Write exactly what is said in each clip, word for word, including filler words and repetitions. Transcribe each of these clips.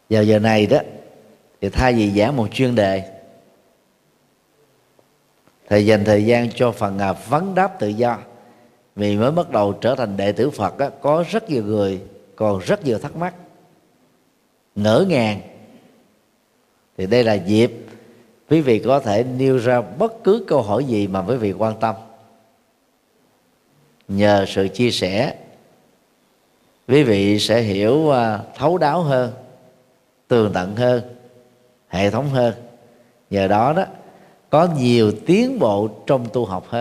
Vào giờ này đó thì thay vì giảng một chuyên đề, thầy dành thời gian cho phần à, vấn đáp tự do. Vì mới bắt đầu trở thành đệ tử Phật á, có rất nhiều người còn rất nhiều thắc mắc, ngỡ ngàng. Thì đây là dịp quý vị có thể nêu ra bất cứ câu hỏi gì mà quý vị quan tâm. Nhờ sự chia sẻ, quý vị sẽ hiểu thấu đáo hơn, tường tận hơn, hệ thống hơn. Nhờ đó đó có nhiều tiến bộ trong tu học hơn.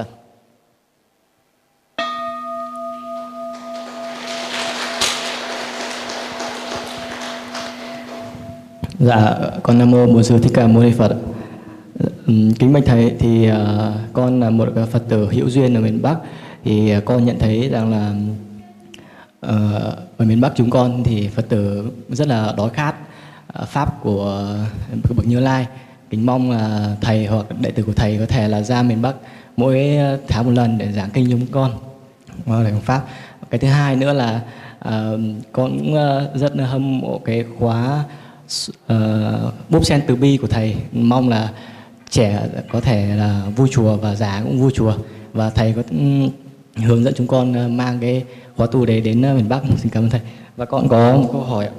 Dạ, con Nam Mô Bổn Sư Thích Ca Mâu Ni Phật. Kính bạch thầy, thì uh, con là một Phật tử hữu duyên ở miền Bắc. Thì uh, con nhận thấy rằng là uh, ở miền Bắc chúng con thì Phật tử rất là đói khát uh, pháp của uh, bậc Như Lai. Kính mong là uh, thầy hoặc đệ tử của thầy có thể là ra miền Bắc mỗi tháng một lần để giảng kinh cho chúng con, hoặc là pháp. Cái thứ hai nữa là uh, con cũng uh, rất là hâm mộ cái khóa Uh, búp sen từ bi của thầy. Mong là trẻ có thể là vui chùa và già cũng vui chùa, và thầy có um, hướng dẫn chúng con uh, mang cái khóa tu đấy đến uh, miền Bắc. Xin cảm ơn thầy. Và con có một câu hỏi ạ.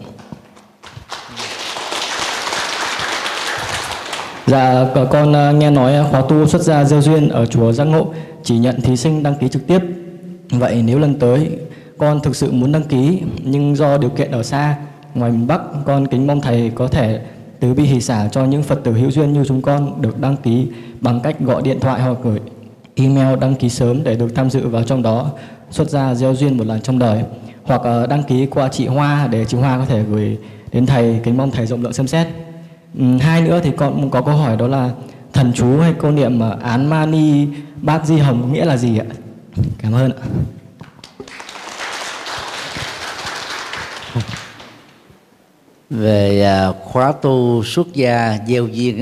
Dạ, con uh, nghe nói khóa tu xuất gia gieo duyên ở chùa Giác Ngộ chỉ nhận thí sinh đăng ký trực tiếp. Vậy nếu lần tới con thực sự muốn đăng ký nhưng do điều kiện ở xa ngoài miền Bắc, con kính mong thầy có thể từ bi hỷ xả cho những Phật tử hữu duyên như chúng con được đăng ký bằng cách gọi điện thoại hoặc gửi email đăng ký sớm để được tham dự vào trong đó xuất gia gieo duyên một lần trong đời, hoặc đăng ký qua chị Hoa để chị Hoa có thể gửi đến thầy. Kính mong thầy rộng lượng xem xét. Uhm, hai nữa thì con có câu hỏi, đó là thần chú hay câu niệm Án Mani Bát Di Hồng có nghĩa là gì ạ? Cảm ơn ạ. Về khóa tu xuất gia gieo duyên á,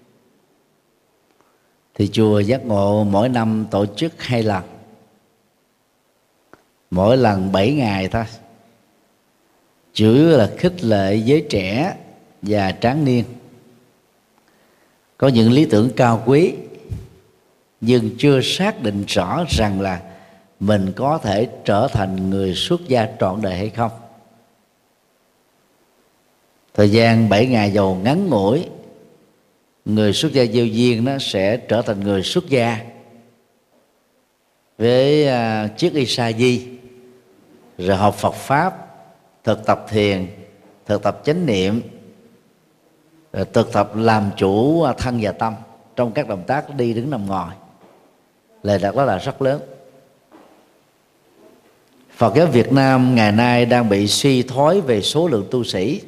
thì chùa Giác Ngộ mỗi năm tổ chức hai lần, mỗi lần bảy ngày thôi, chủ yếu là khích lệ giới trẻ và tráng niên có những lý tưởng cao quý nhưng chưa xác định rõ rằng là mình có thể trở thành người xuất gia trọn đời hay không. Thời gian bảy ngày dầu ngắn ngủi, người xuất gia gieo duyên nó sẽ trở thành người xuất gia với uh, chiếc y sa di, rồi học Phật pháp, thực tập thiền, thực tập chánh niệm, rồi thực tập làm chủ thân và tâm trong các động tác đi đứng nằm ngồi. Lời đặt đó là rất lớn. Phật giáo Việt Nam ngày nay đang bị suy thoái về số lượng tu sĩ,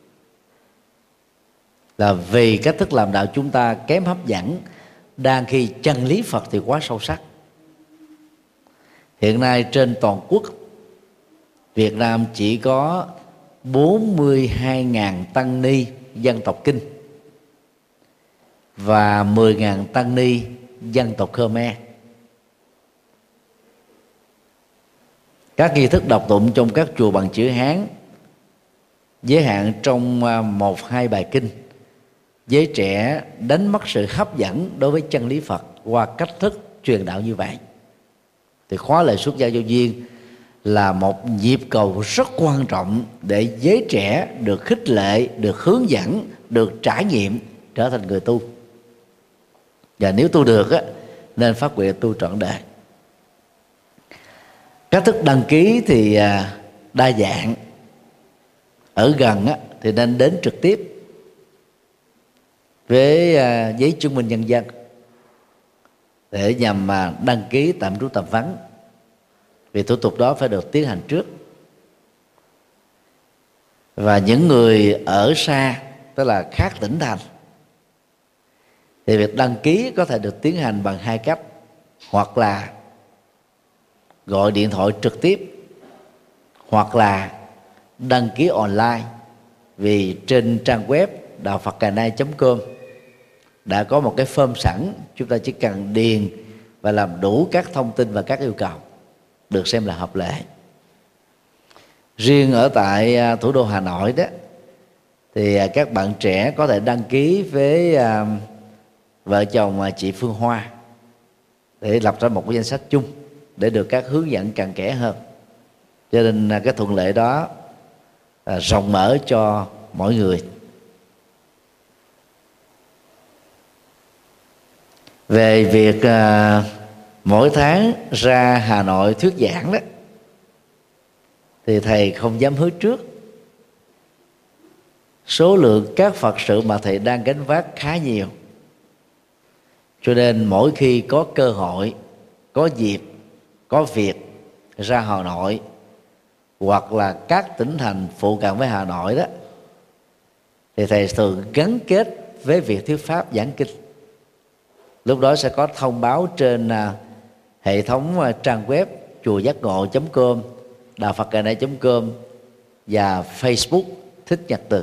là vì cách thức làm đạo chúng ta kém hấp dẫn, đang khi chân lý Phật thì quá sâu sắc. Hiện nay trên toàn quốc, Việt Nam chỉ có bốn mươi hai nghìn tăng ni dân tộc Kinh và mười nghìn tăng ni dân tộc Khmer. Các nghi thức đọc tụng trong các chùa bằng chữ Hán giới hạn trong một hai bài kinh. Giới trẻ đánh mất sự hấp dẫn đối với chân lý Phật qua cách thức truyền đạo như vậy. Thì khóa lễ xuất gia gieo duyên là một nhịp cầu rất quan trọng để giới trẻ được khích lệ, được hướng dẫn, được trải nghiệm trở thành người tu. Và nếu tu được á, nên phát nguyện tu trọn đời. Cách thức đăng ký thì đa dạng. Ở gần á, thì nên đến trực tiếp với giấy chứng minh nhân dân để nhằm mà đăng ký tạm trú tạm vắng. Vì thủ tục đó phải được tiến hành trước. Và những người ở xa, tức là khác tỉnh thành, thì việc đăng ký có thể được tiến hành bằng hai cách: hoặc là gọi điện thoại trực tiếp, hoặc là đăng ký online. Vì trên trang web đạo phật cà nay chấm com đã có một cái form sẵn, chúng ta chỉ cần điền và làm đủ các thông tin và các yêu cầu, được xem là hợp lệ. Riêng ở tại thủ đô Hà Nội đó, thì à, các bạn trẻ có thể đăng ký với à, vợ chồng à, chị Phương Hoa để lập ra một cái danh sách chung để được các hướng dẫn cặn kẽ hơn. Cho nên à, cái thuận lợi đó à, rộng mở cho mỗi người. Về việc à, mỗi tháng ra Hà Nội thuyết giảng đó, thì thầy không dám hứa trước. Số lượng các Phật sự mà thầy đang gánh vác khá nhiều, cho nên mỗi khi có cơ hội, có dịp, có việc ra Hà Nội hoặc là các tỉnh thành phụ cận với Hà Nội đó, thì thầy thường gắn kết với việc thuyết pháp giảng kinh. Lúc đó sẽ có thông báo trên à, hệ thống à, trang web chùa giác ngộ chấm com, đạo phật ngày nay chấm com và Facebook Thích Nhật Từ.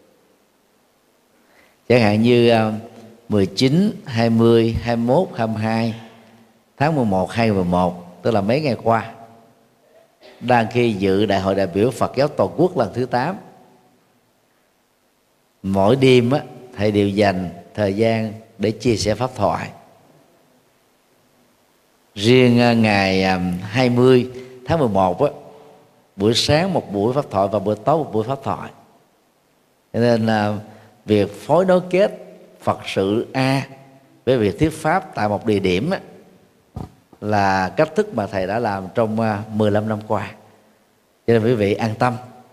Chẳng hạn như à, mười chín, hai mươi, hai mươi mốt, hai mươi hai tháng mười một, hai mươi mốt, tức là mấy ngày qua, đang khi dự Đại hội đại biểu Phật giáo toàn quốc lần thứ tám. Mỗi đêm á, thầy đều dành thời gian để chia sẻ pháp thoại. Riêng ngày hai mươi tháng mười một á, buổi sáng một buổi pháp thoại và buổi tối một buổi pháp thoại. Cho nên là việc phối nối kết Phật sự A với việc thuyết pháp tại một địa điểm á, là cách thức mà thầy đã làm trong mười lăm năm qua. Cho nên quý vị an tâm.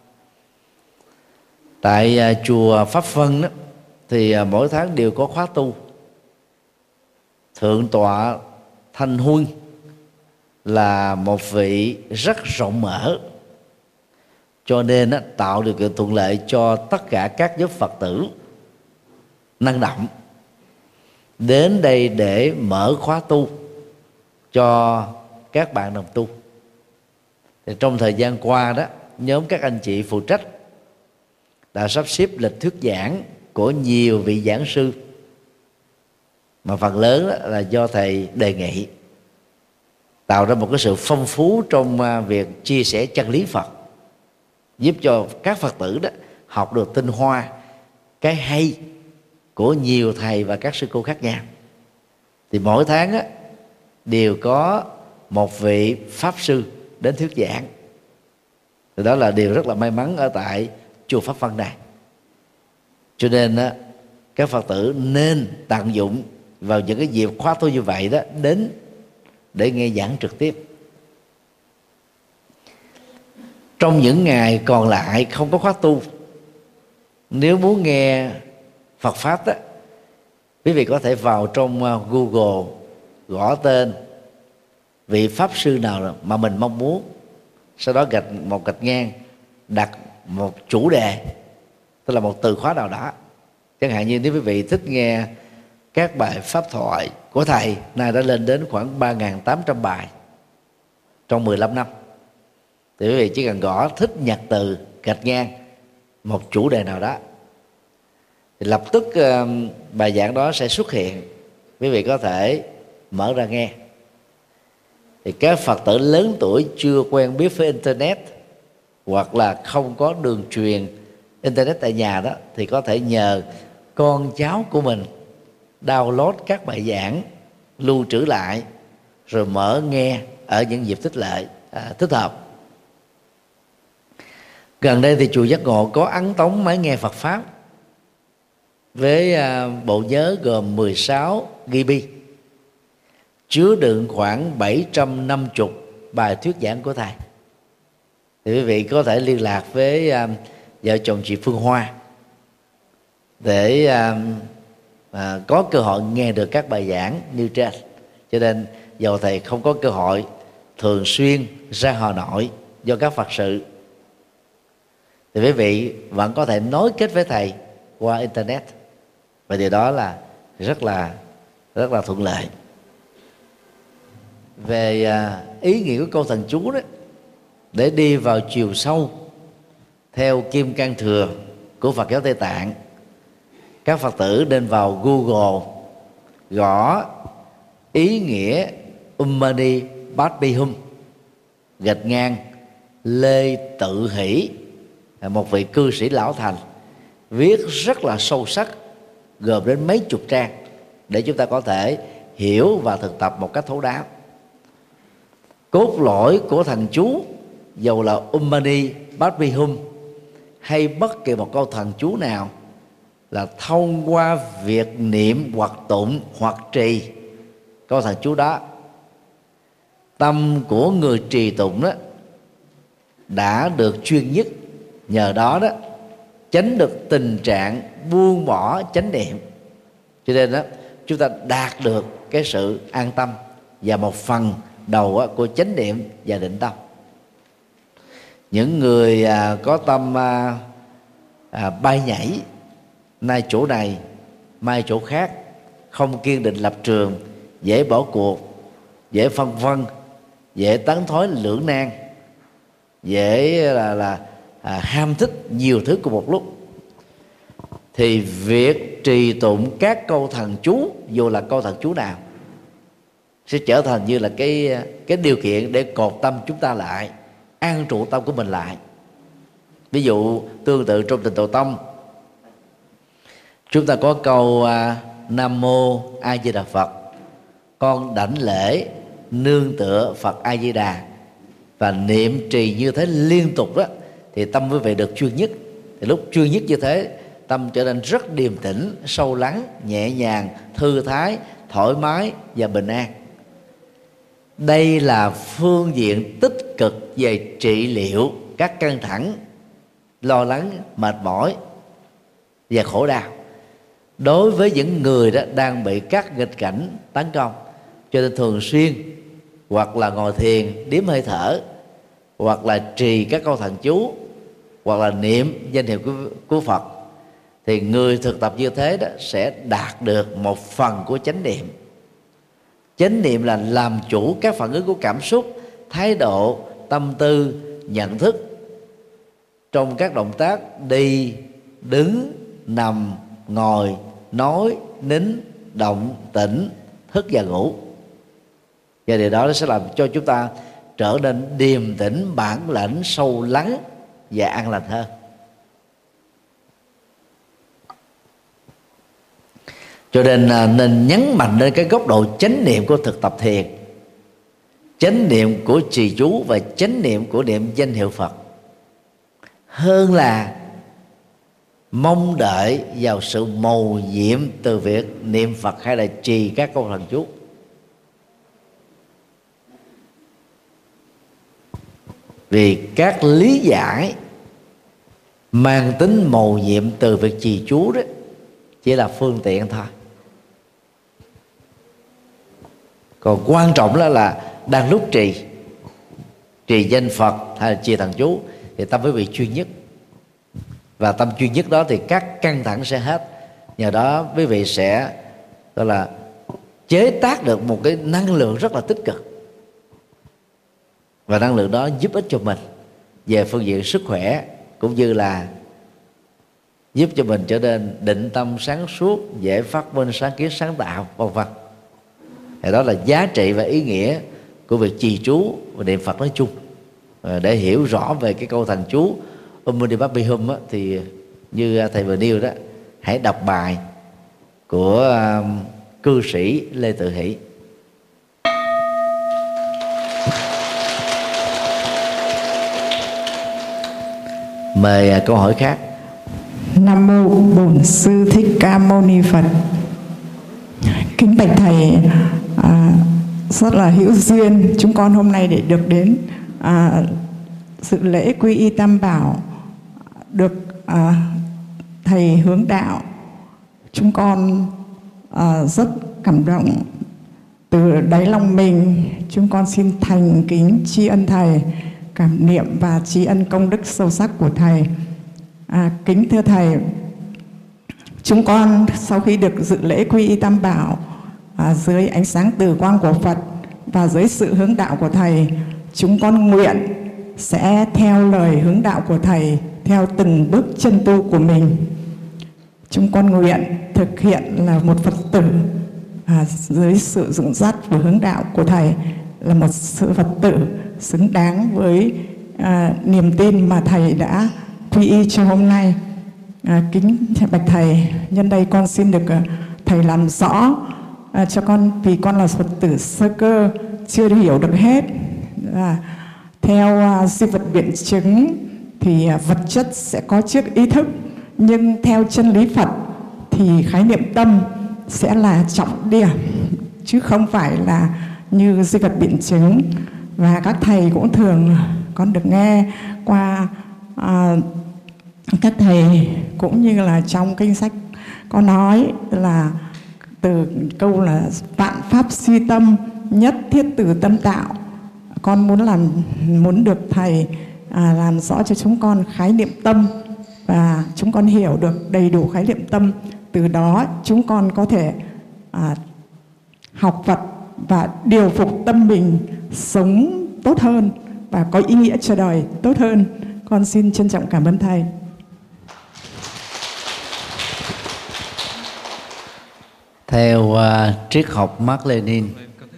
Tại chùa Pháp Vân đó, thì mỗi tháng đều có khóa tu. Thượng tọa Thanh Huân là một vị rất rộng mở, cho nên đó, tạo điều kiện thuận lợi cho tất cả các nhóm Phật tử năng động đến đây để mở khóa tu cho các bạn đồng tu. Thì trong thời gian qua đó, nhóm các anh chị phụ trách đã sắp xếp lịch thuyết giảng của nhiều vị giảng sư, mà phần lớn là do thầy đề nghị, tạo ra một cái sự phong phú trong việc chia sẻ chân lý Phật, giúp cho các Phật tử đó học được tinh hoa cái hay của nhiều thầy và các sư cô khác nhau. Thì mỗi tháng á, đều có một vị pháp sư đến thuyết giảng. Thì đó là điều rất là may mắn ở tại chùa Pháp Vân này. Cho nên á, các Phật tử nên tận dụng vào những cái dịp khóa tu như vậy đó, đến để nghe giảng trực tiếp. Trong những ngày còn lại không có khóa tu, nếu muốn nghe Phật pháp đó, quý vị có thể vào trong Google gõ tên vị pháp sư nào mà mình mong muốn, sau đó gạch một gạch ngang, đặt một chủ đề, tức là một từ khóa nào đó. Chẳng hạn như nếu quý vị thích nghe các bài pháp thoại của thầy, nay đã lên đến khoảng ba nghìn tám trăm bài trong mười lăm năm, thì quý vị chỉ cần gõ Thích Nhật Từ gạch ngang một chủ đề nào đó, thì lập tức uh, bài giảng đó sẽ xuất hiện, quý vị có thể mở ra nghe. Thì các Phật tử lớn tuổi chưa quen biết với internet, hoặc là không có đường truyền internet tại nhà đó, thì có thể nhờ con cháu của mình download các bài giảng, lưu trữ lại, rồi mở nghe ở những dịp thích lệ à, thích hợp. Gần đây thì chùa Giác Ngộ có ấn tống máy nghe Phật pháp với à, bộ nhớ gồm mười sáu gi bi, chứa đựng khoảng bảy trăm năm mươi bài thuyết giảng của thầy. Thì quý vị có thể liên lạc với à, vợ chồng chị Phương Hoa để à, à, có cơ hội nghe được các bài giảng như trên. Cho nên dầu thầy không có cơ hội thường xuyên ra Hà Nội do các Phật sự, thì quý vị vẫn có thể nối kết với thầy qua internet, và điều đó là rất là rất là thuận lợi. Về à, ý nghĩa của câu thần chú đó, để đi vào chiều sâu theo kim cang thừa của Phật giáo Tây Tạng, các Phật tử nên vào Google gõ ý nghĩa Ummani Padme Hum gạch ngang Lê Tự Hỷ, một vị cư sĩ lão thành, viết rất là sâu sắc, gồm đến mấy chục trang, để chúng ta có thể hiểu và thực tập một cách thấu đáo. Cốt lõi của thần chú, dầu là Um Mani Padme Hum hay bất kỳ một câu thần chú nào, là thông qua việc niệm hoặc tụng hoặc trì câu thần chú đó, tâm của người trì tụng đó đã được chuyên nhất, nhờ đó đó tránh được tình trạng buông bỏ chánh niệm. Cho nên đó chúng ta đạt được cái sự an tâm và một phần đầu á, của chánh niệm và định tâm. Những người à, có tâm à, à, bay nhảy, nay chỗ này mai chỗ khác, không kiên định lập trường, dễ bỏ cuộc, dễ phân vân, dễ tán thối lưỡng nan, dễ là là à, ham thích nhiều thứ cùng một lúc, thì việc trì tụng các câu thần chú, dù là câu thần chú nào, sẽ trở thành như là cái cái điều kiện để cột tâm chúng ta lại, an trụ tâm của mình lại. Ví dụ tương tự trong Tịnh Độ Tông, chúng ta có câu à, Nam Mô A Di Đà Phật, con đảnh lễ nương tựa Phật A Di Đà, và niệm trì như thế liên tục đó, thì tâm quý vị được chuyên nhất. Thì lúc chuyên nhất như thế, tâm trở nên rất điềm tĩnh, sâu lắng, nhẹ nhàng, thư thái, thoải mái và bình an. Đây là phương diện tích cực về trị liệu các căng thẳng, lo lắng, mệt mỏi và khổ đau đối với những người đó đang bị các nghịch cảnh tấn công. Cho nên thường xuyên hoặc là ngồi thiền điếm hơi thở, hoặc là trì các câu thần chú, hoặc là niệm danh hiệu của, của Phật, thì người thực tập như thế đó sẽ đạt được một phần của chánh niệm. Chánh niệm là làm chủ các phản ứng của cảm xúc, thái độ, tâm tư, nhận thức trong các động tác đi, đứng, nằm, ngồi, nói, nín, động, tĩnh, thức và ngủ. Và điều đó sẽ làm cho chúng ta trở nên điềm tĩnh, bản lãnh, sâu lắng và an lành hơn. Cho nên nên nhấn mạnh đến cái góc độ chánh niệm của thực tập thiền, chánh niệm của trì chú và chánh niệm của niệm danh hiệu Phật, hơn là mong đợi vào sự mầu nhiệm từ việc niệm Phật hay là trì các câu thần chú. Vì các lý giải mang tính mầu nhiệm từ việc trì chú đó chỉ là phương tiện thôi. Còn quan trọng đó là đang lúc trì trì danh Phật hay là trì thần chú thì tâm quý vị chuyên nhất, và tâm chuyên nhất đó thì các căng thẳng sẽ hết. Nhờ đó quý vị sẽ gọi là chế tác được một cái năng lượng rất là tích cực, và năng lượng đó giúp ích cho mình về phương diện sức khỏe, cũng như là giúp cho mình trở nên định tâm, sáng suốt, dễ phát minh, sáng kiến, sáng tạo, vân vân. Thì đó là giá trị và ý nghĩa của việc trì chú và niệm Phật nói chung. Để hiểu rõ về cái câu thần chú Um Mani Padme Hum á, thì như thầy vừa nêu đó, hãy đọc bài của uh, cư sĩ Lê Tự Hỷ. Mời uh, câu hỏi khác. Nam mô Bổn Sư Thích Ca Mâu Ni Phật. Kính bạch thầy, à, rất là hữu duyên chúng con hôm nay để được đến à, dự lễ quy y Tam Bảo, được à, thầy hướng đạo. Chúng con à, rất cảm động. Từ đáy lòng mình, chúng con xin thành kính tri ân thầy, cảm niệm và tri ân công đức sâu sắc của thầy. À, kính thưa thầy, chúng con sau khi được dự lễ quy y Tam Bảo à, dưới ánh sáng từ quang của Phật và dưới sự hướng đạo của thầy, chúng con nguyện sẽ theo lời hướng đạo của thầy, theo từng bước chân tu của mình. Chúng con nguyện thực hiện là một Phật tử à, dưới sự dẫn dắt và hướng đạo của thầy, là một sự Phật tử xứng đáng với à, niềm tin mà thầy đã quy y cho hôm nay. À, kính bạch thầy, nhân đây con xin được uh, thầy làm rõ à, cho con, vì con là Phật tử sơ cơ chưa hiểu được hết. À, theo uh, di vật biện chứng thì uh, vật chất sẽ có trước ý thức, nhưng theo chân lý Phật thì khái niệm tâm sẽ là trọng điểm, chứ không phải là như di vật biện chứng. Và các thầy cũng thường, con được nghe qua à, các thầy cũng như là trong kinh sách có nói là từ câu là vạn pháp suy tâm, nhất thiết từ tâm tạo. Con muốn làm muốn được thầy à, làm rõ cho chúng con khái niệm tâm, và chúng con hiểu được đầy đủ khái niệm tâm. Từ đó chúng con có thể à, học Phật và điều phục tâm mình, sống tốt hơn và có ý nghĩa cho đời tốt hơn. Con xin trân trọng cảm ơn thầy. Theo uh, triết học Mác Lênin,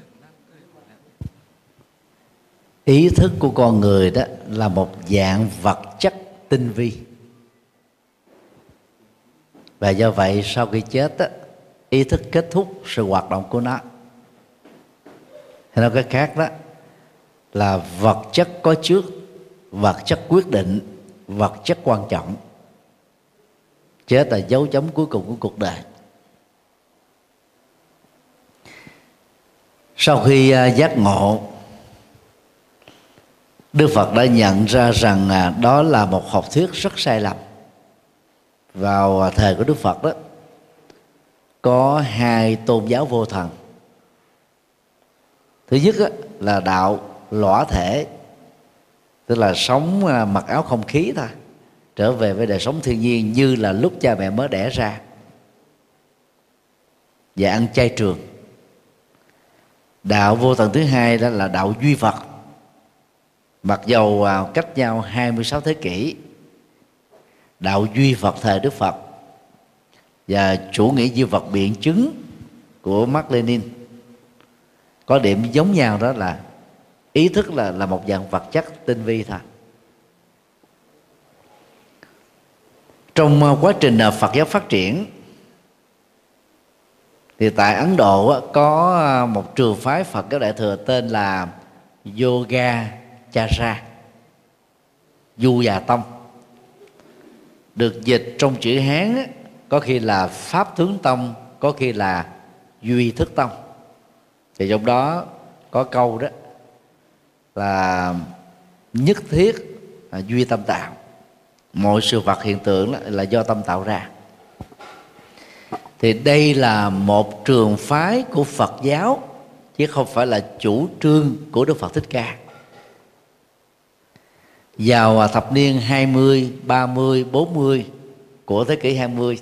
ý thức của con người đó là một dạng vật chất tinh vi, và do vậy sau khi chết đó, ý thức kết thúc sự hoạt động của nó. Hay nói cách khác đó là vật chất có trước, vật chất quyết định, vật chất quan trọng. Chết là dấu chấm cuối cùng của cuộc đời. Sau khi giác ngộ, Đức Phật đã nhận ra rằng đó là một học thuyết rất sai lầm. Vào thời của Đức Phật đó, có hai tôn giáo vô thần. Thứ nhất là đạo lõa thể, tức là sống mặc áo không khí thôi, trở về với đời sống thiên nhiên như là lúc cha mẹ mới đẻ ra, và ăn chay trường. Đạo vô thần thứ hai đó là đạo duy vật. Mặc dầu cách nhau hai mươi sáu thế kỷ, đạo duy vật thời Đức Phật và chủ nghĩa duy vật biện chứng của Mác Lênin có điểm giống nhau, đó là ý thức là là một dạng vật chất tinh vi thôi. Trong quá trình Phật giáo phát triển thì tại Ấn Độ có một trường phái Phật giáo Đại thừa tên là Yogacara, Du Già Tông, được dịch trong chữ Hán có khi là Pháp Tướng Tông, có khi là Duy Thức Tông. Thì trong đó có câu đó là nhất thiết là duy tâm tạo, mọi sự vật hiện tượng là do tâm tạo ra. Thì đây là một trường phái của Phật giáo, chứ không phải là chủ trương của Đức Phật Thích Ca. Vào thập niên hai mươi, ba mươi, bốn mươi của thế kỷ hai mươi,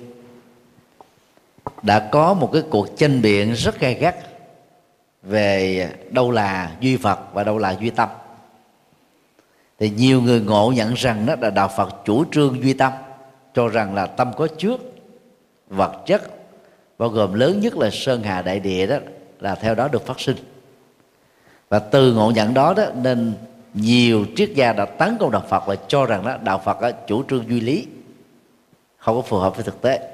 đã có một cái cuộc tranh biện rất gay gắt về đâu là duy vật và đâu là duy tâm. Thì nhiều người ngộ nhận rằng đó là đạo Phật chủ trương duy tâm, cho rằng là tâm có trước, vật chất bao gồm lớn nhất là sơn hà đại địa đó là theo đó được phát sinh. Và từ ngộ nhận đó đó nên nhiều triết gia đã tấn công đạo Phật và cho rằng đó đạo Phật đó, chủ trương duy lý, không có phù hợp với thực tế.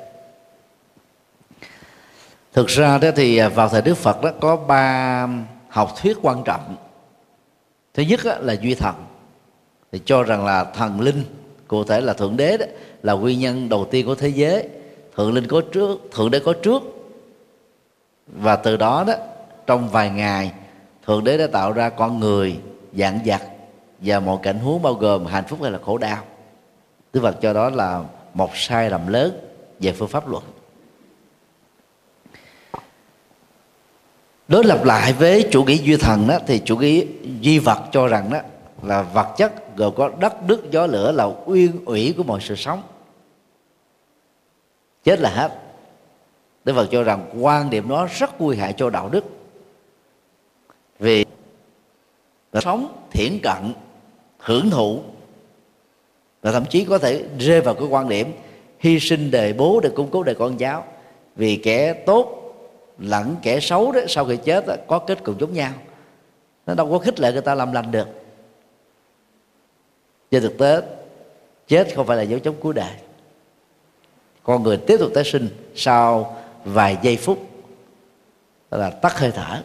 Thực ra đó thì vào thời Đức Phật đó có ba học thuyết quan trọng. Thứ nhất đó là duy thần, thì cho rằng là thần linh, cụ thể là thượng đế đó, là nguyên nhân đầu tiên của thế giới. Thượng linh có trước, thượng đế có trước, và từ đó đó trong vài ngày thượng đế đã tạo ra con người, vạn vật và mọi cảnh huống bao gồm hạnh phúc hay là khổ đau. Đức Phật cho đó là một sai lầm lớn về phương pháp luận. Đối lập lại với chủ nghĩa duy thần đó, thì chủ nghĩa duy vật cho rằng đó là vật chất gồm có đất, nước, gió, lửa là uyên ủy của mọi sự sống, chết là hết. Đức Phật cho rằng quan điểm đó rất nguy hại cho đạo đức, vì sống thiển cận, hưởng thụ, và thậm chí có thể rơi vào cái quan điểm hy sinh đời bố để củng cố đời con cháu, vì kẻ tốt lẫn kẻ xấu đó sau khi chết đó, có kết cục giống nhau. Nó đâu có khích lệ người ta làm lành được. Trên thực tế chết không phải là dấu chấm cuối đời. con người tiếp tục tái sinh sau vài giây phút, đó là tắt hơi thở.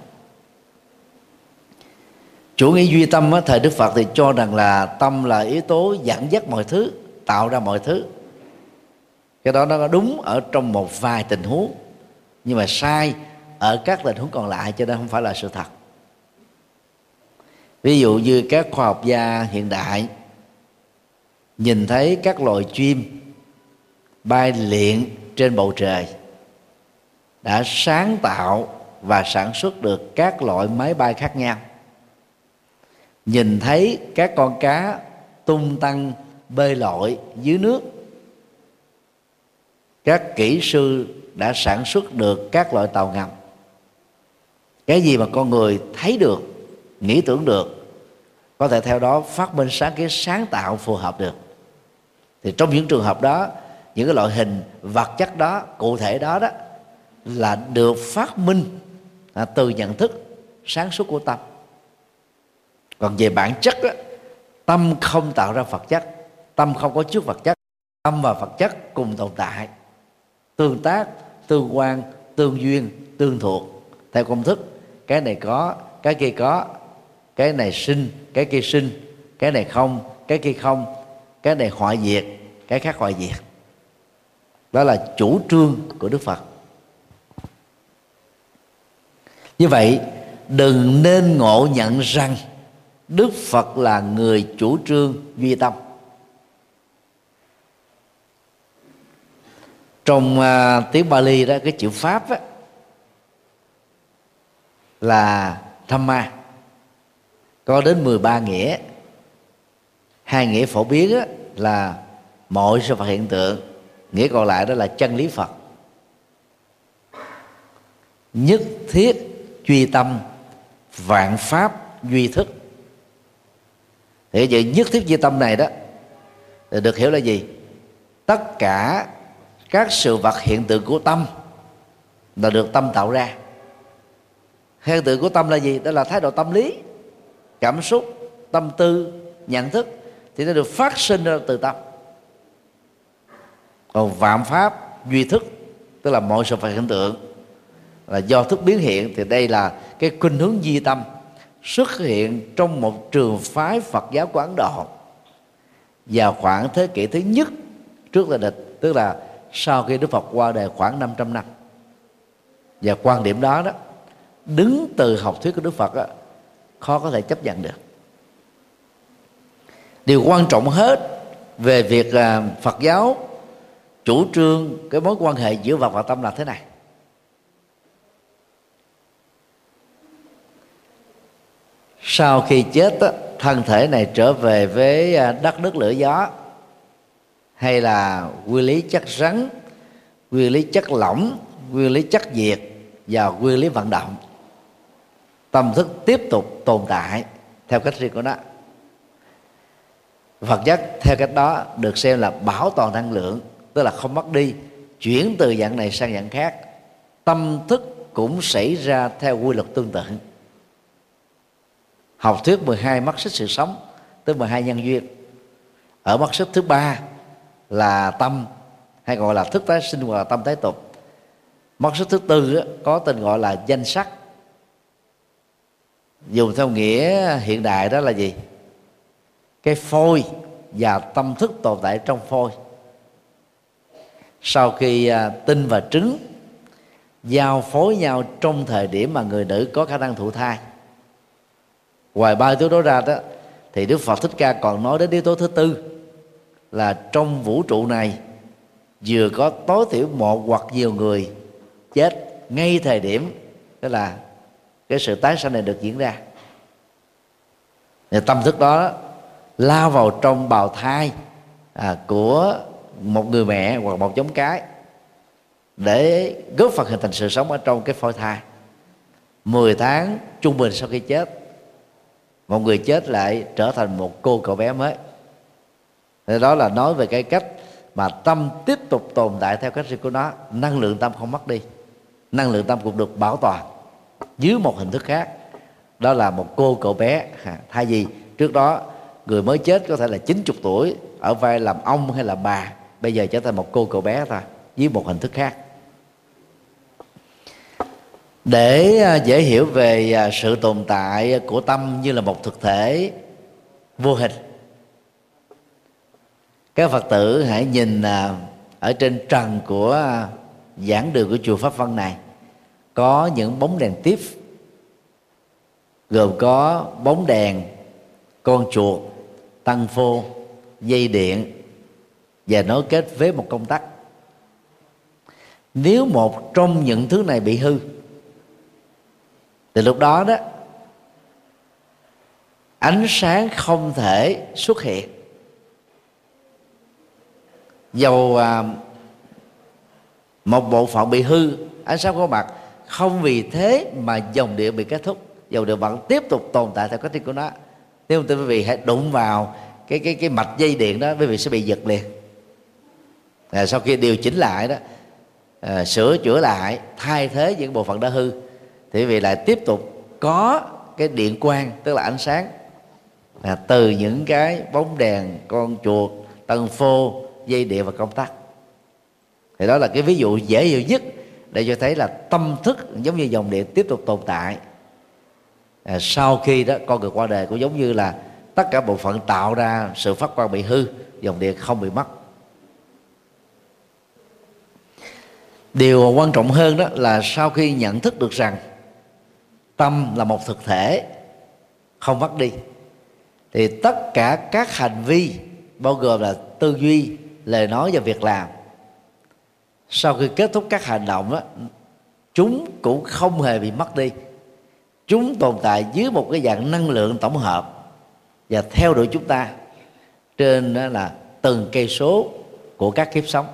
Chủ nghĩa duy tâm á, thời Đức Phật thì cho rằng là tâm là yếu tố dẫn dắt mọi thứ, tạo ra mọi thứ. Cái đó nó đúng ở trong một vài tình huống, nhưng mà sai ở các tình huống còn lại, cho nên không phải là sự thật. Ví dụ như các khoa học gia hiện đại nhìn thấy các loài chim bay liệng trên bầu trời đã sáng tạo và sản xuất được các loại máy bay khác nhau. Nhìn thấy các con cá tung tăng bơi lội dưới nước, các kỹ sư đã sản xuất được các loại tàu ngầm. Cái gì mà con người thấy được, nghĩ tưởng được, có thể theo đó phát minh sáng kiến sáng tạo phù hợp được. Thì trong những trường hợp đó, những cái loại hình vật chất đó, cụ thể đó đó là được phát minh à, từ nhận thức sáng suốt của tâm. Còn về bản chất đó, tâm không tạo ra vật chất, tâm không có trước vật chất. Tâm và vật chất cùng tồn tại, tương tác, tương quan, tương duyên, tương thuộc theo công thức. Cái này có, cái kia có, cái này sinh, cái kia sinh, cái này không, cái kia không, cái này hoại diệt, cái khác hoại diệt. Đó là chủ trương của Đức Phật. Như vậy đừng nên ngộ nhận rằng Đức Phật là người chủ trương duy tâm. Trong uh, tiếng Bali đó, cái chữ Pháp á, là Dhamma, có đến mười ba nghĩa. Hai nghĩa phổ biến á, là mọi sự vật hiện tượng, nghĩa còn lại đó là chân lý Phật. Nhất thiết duy tâm, vạn pháp duy thức. Thì cái chữ nhất thiết duy tâm này đó thì được hiểu là gì? Tất cả các sự vật hiện tượng của tâm là được tâm tạo ra. Hiện tượng của tâm là gì? Đó là thái độ tâm lý, cảm xúc, tâm tư, nhận thức, thì nó được phát sinh ra từ tâm. Còn vạn pháp duy thức, tức là mọi sự vật hiện tượng là do thức biến hiện, thì đây là cái khuynh hướng duy tâm xuất hiện trong một trường phái Phật giáo của Ấn Độ vào khoảng thế kỷ thứ nhất trước đại địch, tức là sau khi Đức Phật qua đời khoảng năm trăm năm. Và quan điểm đó đó, đứng từ học thuyết của Đức Phật đó, khó có thể chấp nhận được. Điều quan trọng hết về việc Phật giáo chủ trương cái mối quan hệ giữa vật và tâm là thế này. Sau khi chết đó, thân thể này trở về với đất nước lửa gió, hay là nguyên lý chất rắn, nguyên lý chất lỏng, nguyên lý chất diệt và nguyên lý vận động. Tâm thức tiếp tục tồn tại theo cách riêng của nó. Vật chất theo cách đó được xem là bảo toàn năng lượng, tức là không mất đi, chuyển từ dạng này sang dạng khác. Tâm thức cũng xảy ra theo quy luật tương tự. Học thuyết mười hai mắt xích sự sống, tức mười hai nhân duyên. Ở mắt xích thứ ba là tâm, hay gọi là thức tái sinh hoặc là tâm tái tục. Mắt xích thứ tư có tên gọi là danh sắc. Dùng theo nghĩa hiện đại đó là gì? Cái phôi và tâm thức tồn tại trong phôi. Sau khi tinh và trứng giao phối nhau trong thời điểm mà người nữ có khả năng thụ thai, ngoài ba yếu tố đó ra đó, thì Đức Phật Thích Ca còn nói đến yếu tố thứ tư là trong vũ trụ này vừa có tối thiểu một hoặc nhiều người chết ngay thời điểm đó là cái sự tái sanh này được diễn ra. Thì tâm thức đó lao vào trong bào thai à, của một người mẹ hoặc một giống cái để góp phần hình thành sự sống ở trong cái phôi thai. Mười tháng trung bình sau khi chết, một người chết lại trở thành một cô cậu bé mới. Thì đó là nói về cái cách mà tâm tiếp tục tồn tại theo cách riêng của nó. Năng lượng tâm không mất đi, năng lượng tâm cũng được bảo toàn dưới một hình thức khác, đó là một cô cậu bé. Thay vì trước đó người mới chết có thể là chín mươi tuổi ở vai làm ông hay là bà, bây giờ trở thành một cô cậu bé thôi, dưới một hình thức khác. Để dễ hiểu về sự tồn tại của tâm như là một thực thể vô hình, các Phật tử hãy nhìn ở trên trần của giảng đường của chùa Pháp Vân này có những bóng đèn tiếp, gồm có bóng đèn, con chuột, tăng phô, dây điện và nối kết với một công tắc. Nếu một trong những thứ này bị hư thì lúc đó đó ánh sáng không thể xuất hiện. Dầu à, một bộ phận bị hư, ánh sáng có mặt, không vì thế mà dòng điện bị kết thúc, dòng điện vẫn tiếp tục tồn tại theo cách riêng của nó. Nếu không, quý vị hãy đụng vào cái cái cái mạch dây điện đó, quý vị sẽ bị giật liền. À, sau khi điều chỉnh lại đó, à, sửa chữa lại, thay thế những bộ phận đã hư, thì quý vị lại tiếp tục có cái điện quang, tức là ánh sáng à, từ những cái bóng đèn, con chuột, tân phô, dây điện và công tắc. Thì đó là cái ví dụ dễ hiểu nhất để cho thấy là tâm thức giống như dòng điện tiếp tục tồn tại à, sau khi đó con người qua đời, cũng giống như là tất cả bộ phận tạo ra sự phát quang bị hư, dòng điện không bị mất. Điều quan trọng hơn đó là sau khi nhận thức được rằng tâm là một thực thể không mất đi, thì tất cả các hành vi bao gồm là tư duy, lời nói và việc làm, sau khi kết thúc các hành động đó, chúng cũng không hề bị mất đi. Chúng tồn tại dưới một cái dạng năng lượng tổng hợp và theo đuổi chúng ta trên đó là từng cây số của các kiếp sống.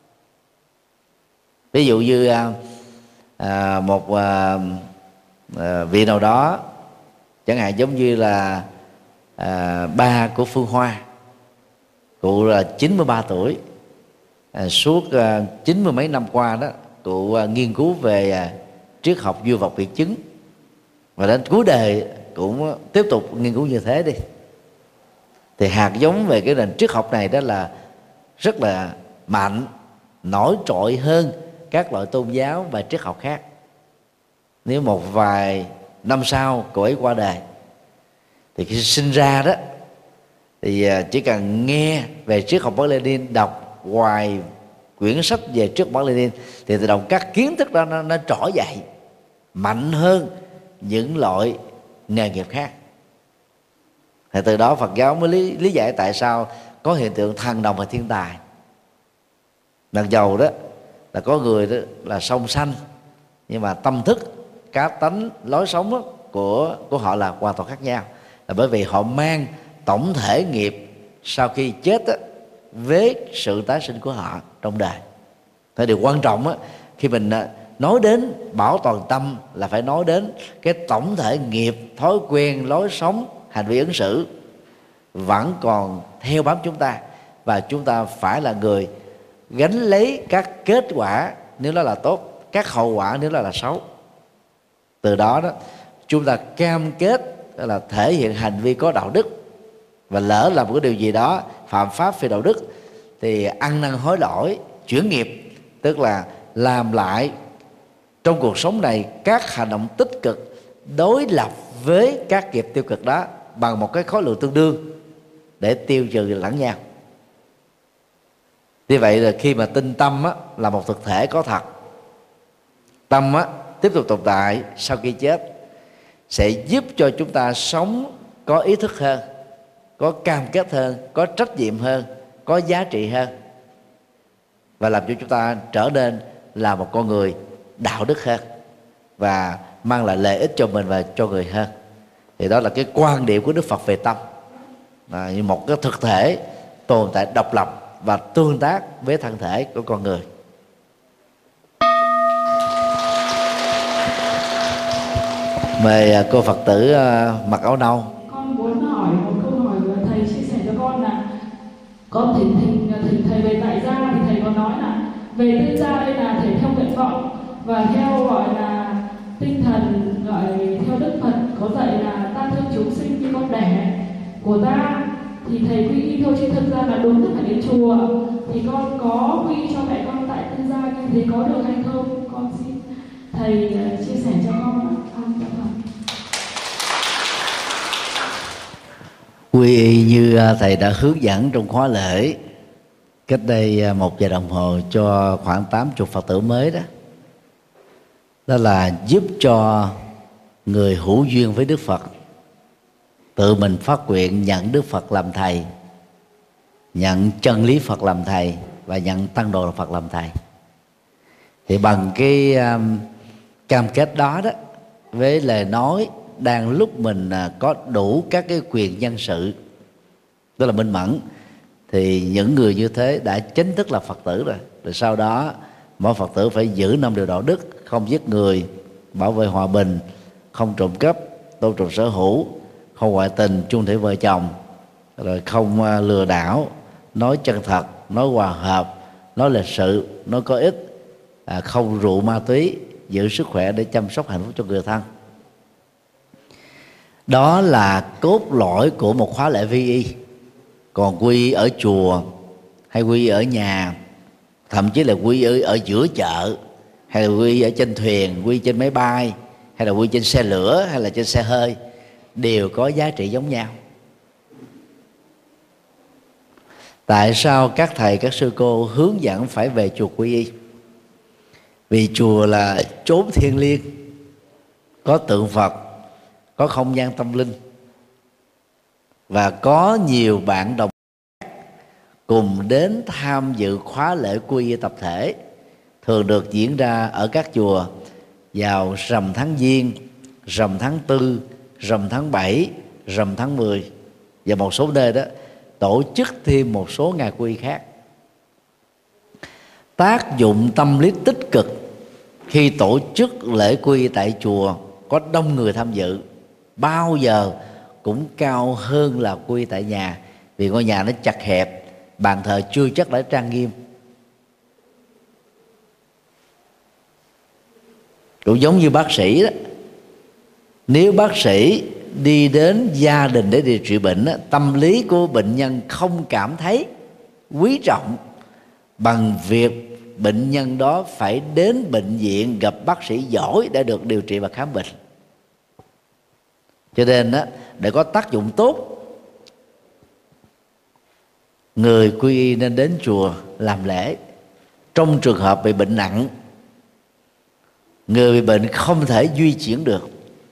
Ví dụ như à, à, một à, à, vị nào đó, chẳng hạn giống như là à, ba của Phương Hoa, cụ là chín mươi ba tuổi, à, suốt à, chín mươi mấy năm qua đó cụ à, nghiên cứu về à, triết học duy vật biện chứng, và đến cuối đời cũng tiếp tục nghiên cứu như thế đi. Thì hạt giống về cái nền triết học này đó là rất là mạnh, nổi trội hơn các loại tôn giáo và triết học khác. Nếu một vài năm sau cô ấy qua đời, thì khi sinh ra đó thì chỉ cần nghe về triết học Mác Lênin, đọc hoài quyển sách về triết học Mác Lênin, thì tự động các kiến thức đó nó, nó trỗi dậy mạnh hơn những loại nghề nghiệp khác. Thì từ đó Phật giáo mới lý, lý giải tại sao có hiện tượng thần đồng và thiên tài. Mặc dầu đó là có người đó là song sanh, nhưng mà tâm thức, cá tánh, lối sống đó, của của họ là hoàn toàn khác nhau, là bởi vì họ mang tổng thể nghiệp sau khi chết đó, với sự tái sinh của họ trong đời. Thế điều quan trọng đó, khi mình nói đến bảo toàn tâm là phải nói đến cái tổng thể nghiệp, thói quen, lối sống, hành vi ứng xử vẫn còn theo bám chúng ta, và chúng ta phải là người gánh lấy các kết quả nếu nó là tốt, các hậu quả nếu nó là xấu. Từ đó đó chúng ta cam kết là thể hiện hành vi có đạo đức, và lỡ làm một cái điều gì đó phạm pháp phi đạo đức thì ăn năn hối lỗi, chuyển nghiệp, tức là làm lại trong cuộc sống này các hành động tích cực đối lập với các nghiệp tiêu cực đó bằng một cái khối lượng tương đương để tiêu trừ lẫn nhau. Như vậy là khi mà tin tâm á, là một thực thể có thật, tâm á, tiếp tục tồn tại sau khi chết, sẽ giúp cho chúng ta sống có ý thức hơn, có cam kết hơn, có trách nhiệm hơn, có giá trị hơn, và làm cho chúng ta trở nên là một con người đạo đức hơn và mang lại lợi ích cho mình và cho người hơn. Thì đó là cái quan điểm của Đức Phật về tâm, à, như một cái thực thể tồn tại độc lập và tương tác với thân thể của con người. Mời cô Phật tử mặc áo nâu. Con muốn hỏi một câu hỏi của thầy chia sẻ cho con là con thỉnh thỉnh thỉnh thầy về tại gia, thì thầy có nói là về tư gia đây là thể theo nguyện vọng và theo gọi là tinh thần, gọi theo Đức Phật có dạy là ta thương chúng sinh như con đẻ của ta, thì thầy quy y thôi, chứ thực ra là đúng là phải đến chùa. Thì con có quy y cho mẹ con tại tư tư gia như thế có được hay không? Con xin thầy uh, chia sẻ cho con ạ. Con cảm ơn. Quy y như thầy đã hướng dẫn trong khóa lễ cách đây một giờ đồng hồ cho khoảng tám mươi Phật tử mới đó, đó là giúp cho người hữu duyên với Đức Phật tự mình phát nguyện nhận Đức Phật làm thầy, nhận chân lý Phật làm thầy và nhận tăng đồ Phật làm thầy. Thì bằng cái um, cam kết đó đó, với lời nói đang lúc mình uh, có đủ các cái quyền nhân sự, tức là minh mẫn, thì những người như thế đã chính thức là Phật tử rồi. Rồi sau đó mỗi Phật tử phải giữ năm điều đạo đức: không giết người, bảo vệ hòa bình, không trộm cắp, tôn trọng sở hữu, không ngoại tình, chung thủy vợ chồng, rồi không uh, lừa đảo, nói chân thật, nói hòa hợp, nói lịch sự, nói có ích, à, không rượu ma túy, giữ sức khỏe để chăm sóc hạnh phúc cho người thân. Đó là cốt lõi của một khóa lễ vi y. Còn quy y ở chùa hay quy y ở nhà, thậm chí là quy y ở giữa chợ, hay là quy y ở trên thuyền, quy y trên máy bay, hay là quy y trên xe lửa, hay là trên xe hơi, đều có giá trị giống nhau. Tại sao các thầy, các sư cô hướng dẫn phải về chùa quy y? Vì chùa là chốn thiêng liêng, có tượng Phật, có không gian tâm linh, và có nhiều bạn đồng cùng đến tham dự khóa lễ quy y tập thể, thường được diễn ra ở các chùa vào rằm tháng Giêng, rằm tháng Tư, rằm tháng Bảy, rằm tháng Mười, và một số nơi đó tổ chức thêm một số ngày quy y khác. Tác dụng tâm lý tích cực khi tổ chức lễ quy y tại chùa có đông người tham dự bao giờ cũng cao hơn là quy y tại nhà, vì ngôi nhà nó chật hẹp, bàn thờ chưa chắc đã trang nghiêm. Cũng giống như bác sĩ đó, nếu bác sĩ đi đến gia đình để điều trị bệnh, tâm lý của bệnh nhân không cảm thấy quý trọng bằng việc bệnh nhân đó phải đến bệnh viện gặp bác sĩ giỏi để được điều trị và khám bệnh. Cho nên đó, để có tác dụng tốt, người quy y nên đến chùa làm lễ. Trong trường hợp bị bệnh nặng, người bị bệnh không thể di chuyển được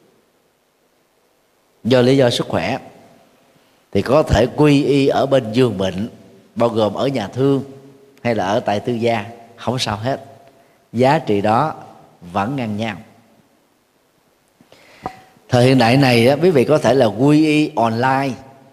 do lý do sức khỏe, thì có thể quy y ở bên giường bệnh, bao gồm ở nhà thương hay là ở tại tư gia, không sao hết. Giá trị đó vẫn ngang nhau. Thời hiện đại này đó, quý vị có thể là quy y online.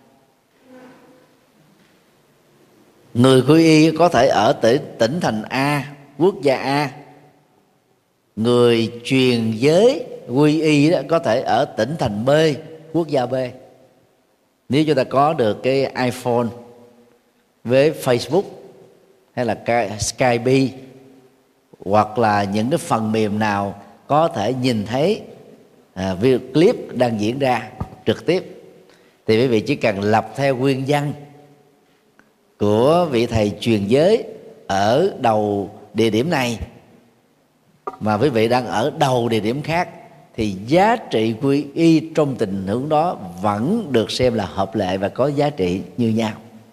Người quy y có thể ở tỉnh, tỉnh thành A, quốc gia A. Người truyền giới quy y đó có thể ở tỉnh thành B, quốc gia B. Nếu chúng ta có được cái iPhone với Facebook hay là Skype, hoặc là những cái phần mềm nào có thể nhìn thấy à, video clip đang diễn ra trực tiếp, thì quý vị chỉ cần lập theo nguyên văn của vị thầy truyền giới ở đầu địa điểm này, mà quý vị đang ở đầu địa điểm khác, thì giá trị quy y trong tình huống đó vẫn được xem là hợp lệ và có giá trị như nhau.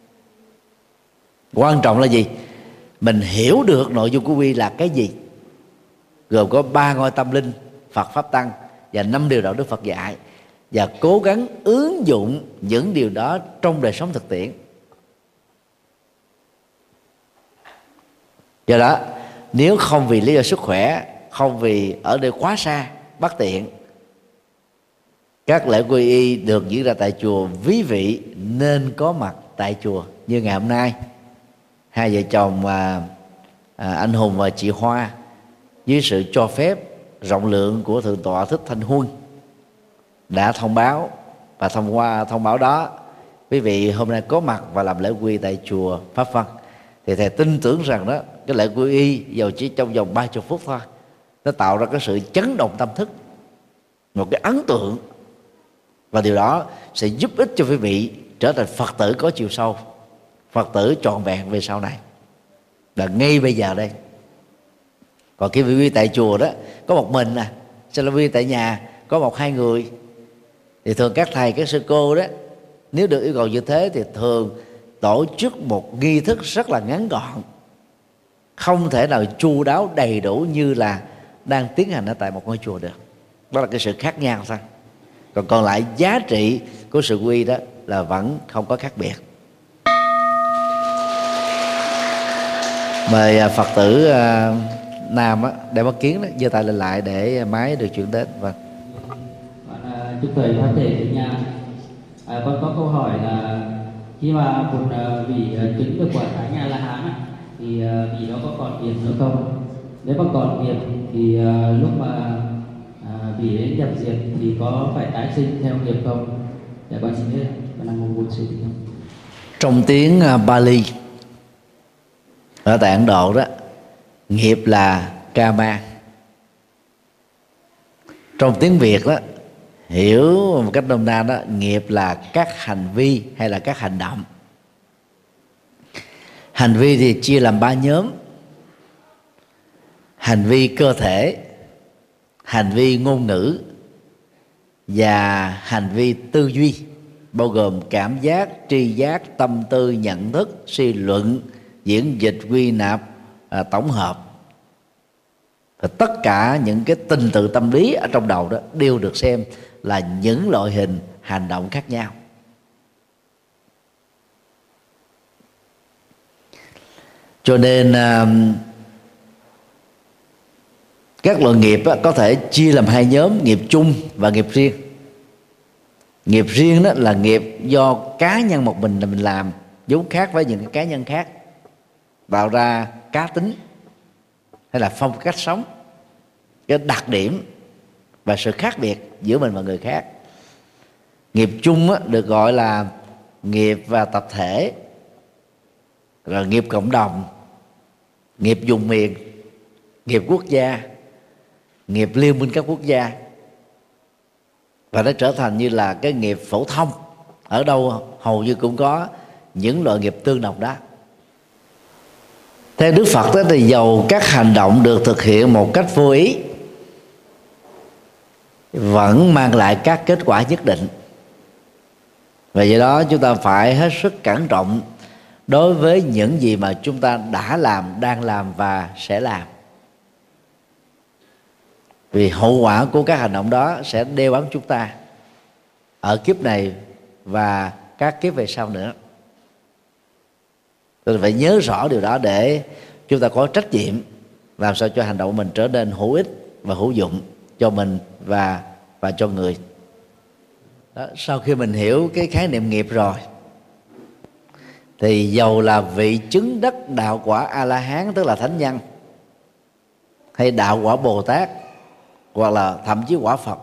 Quan trọng là gì? Mình hiểu được nội dung của quy y là cái gì, gồm có ba ngôi tâm linh, Phật Pháp Tăng và năm điều đạo đức Phật dạy, và cố gắng ứng dụng những điều đó trong đời sống thực tiễn. Do đó, nếu không vì lý do sức khỏe, không vì ở đây quá xa bất tiện, các lễ quy y được diễn ra tại chùa, quý vị nên có mặt tại chùa. Như ngày hôm nay, hai vợ chồng à, à, anh Hùng và chị Hoa, dưới sự cho phép rộng lượng của Thượng tọa Thích Thanh Huân, đã thông báo, và thông qua thông báo đó, quý vị hôm nay có mặt và làm lễ quy y tại chùa Pháp Vân. Thì thầy tin tưởng rằng đó, cái lễ quy y dù chỉ trong vòng ba mươi phút thôi, nó tạo ra cái sự chấn động tâm thức, một cái ấn tượng, và điều đó sẽ giúp ích cho quý vị trở thành Phật tử có chiều sâu, Phật tử trọn vẹn về sau này, là ngay bây giờ đây. Còn khi quy tại chùa đó có một mình à, sao là quy tại nhà có một hai người, thì thường các thầy các sư cô đó, nếu được yêu cầu như thế thì thường tổ chức một nghi thức rất là ngắn gọn, không thể nào chu đáo đầy đủ như là đang tiến hành ở tại một ngôi chùa được. Đó là cái sự khác nhau thôi. Còn còn lại giá trị của sự quy đó là vẫn không có khác biệt. Mời Phật tử uh, Nam á, đem mắt kiến đó, giơ tay lên lại để máy được chuyển đến. Vâng. À, chúc thầy phát thể kính nha. À, con có câu hỏi là khi mà một uh, vị uh, chứng được quả thánh A La Hán thì uh, vị đó có còn nghiệp nữa không? Nếu mà còn nghiệp thì uh, lúc mà uh, vị đến nhập diệt thì có phải tái sinh theo nghiệp không? Để con xin biết. Con Nam Mô Bổn Sư Thích Ca. Trong tiếng uh, Bali ở tại Ấn Độ đó, nghiệp là karma. Trong tiếng Việt đó, hiểu một cách nôm na đó, nghiệp là các hành vi hay là các hành động. Hành vi thì chia làm ba nhóm: hành vi cơ thể, hành vi ngôn ngữ và hành vi tư duy, bao gồm cảm giác, tri giác, tâm tư, nhận thức, suy luận, diễn dịch, quy nạp, à, tổng hợp. Và tất cả những cái tình tự tâm lý ở trong đầu đó đều được xem là những loại hình hành động khác nhau. Cho nên à, các loại nghiệp á, có thể chia làm hai nhóm: nghiệp chung và nghiệp riêng. Nghiệp riêng đó là nghiệp do cá nhân một mình là mình làm, vốn khác với những cái cá nhân khác, tạo ra cá tính hay là phong cách sống, cái đặc điểm và sự khác biệt giữa mình và người khác. Nghiệp chung á, được gọi là nghiệp và tập thể, rồi nghiệp cộng đồng, nghiệp vùng miền, nghiệp quốc gia, nghiệp liên minh các quốc gia, và nó trở thành như là cái nghiệp phổ thông. Ở đâu hầu như cũng có những loại nghiệp tương đồng đó. Theo Đức Phật đó, thì dầu các hành động được thực hiện một cách vô ý vẫn mang lại các kết quả nhất định. Và do đó chúng ta phải hết sức cẩn trọng đối với những gì mà chúng ta đã làm, đang làm và sẽ làm. Vì hậu quả của các hành động đó sẽ đeo bám chúng ta ở kiếp này và các kiếp về sau nữa. Tôi phải nhớ rõ điều đó để chúng ta có trách nhiệm làm sao cho hành động của mình trở nên hữu ích và hữu dụng cho mình và và cho người. Đó, sau khi mình hiểu cái khái niệm nghiệp rồi thì dầu là vị chứng đắc đạo quả A La Hán, tức là thánh nhân, hay đạo quả Bồ Tát, hoặc là thậm chí quả Phật,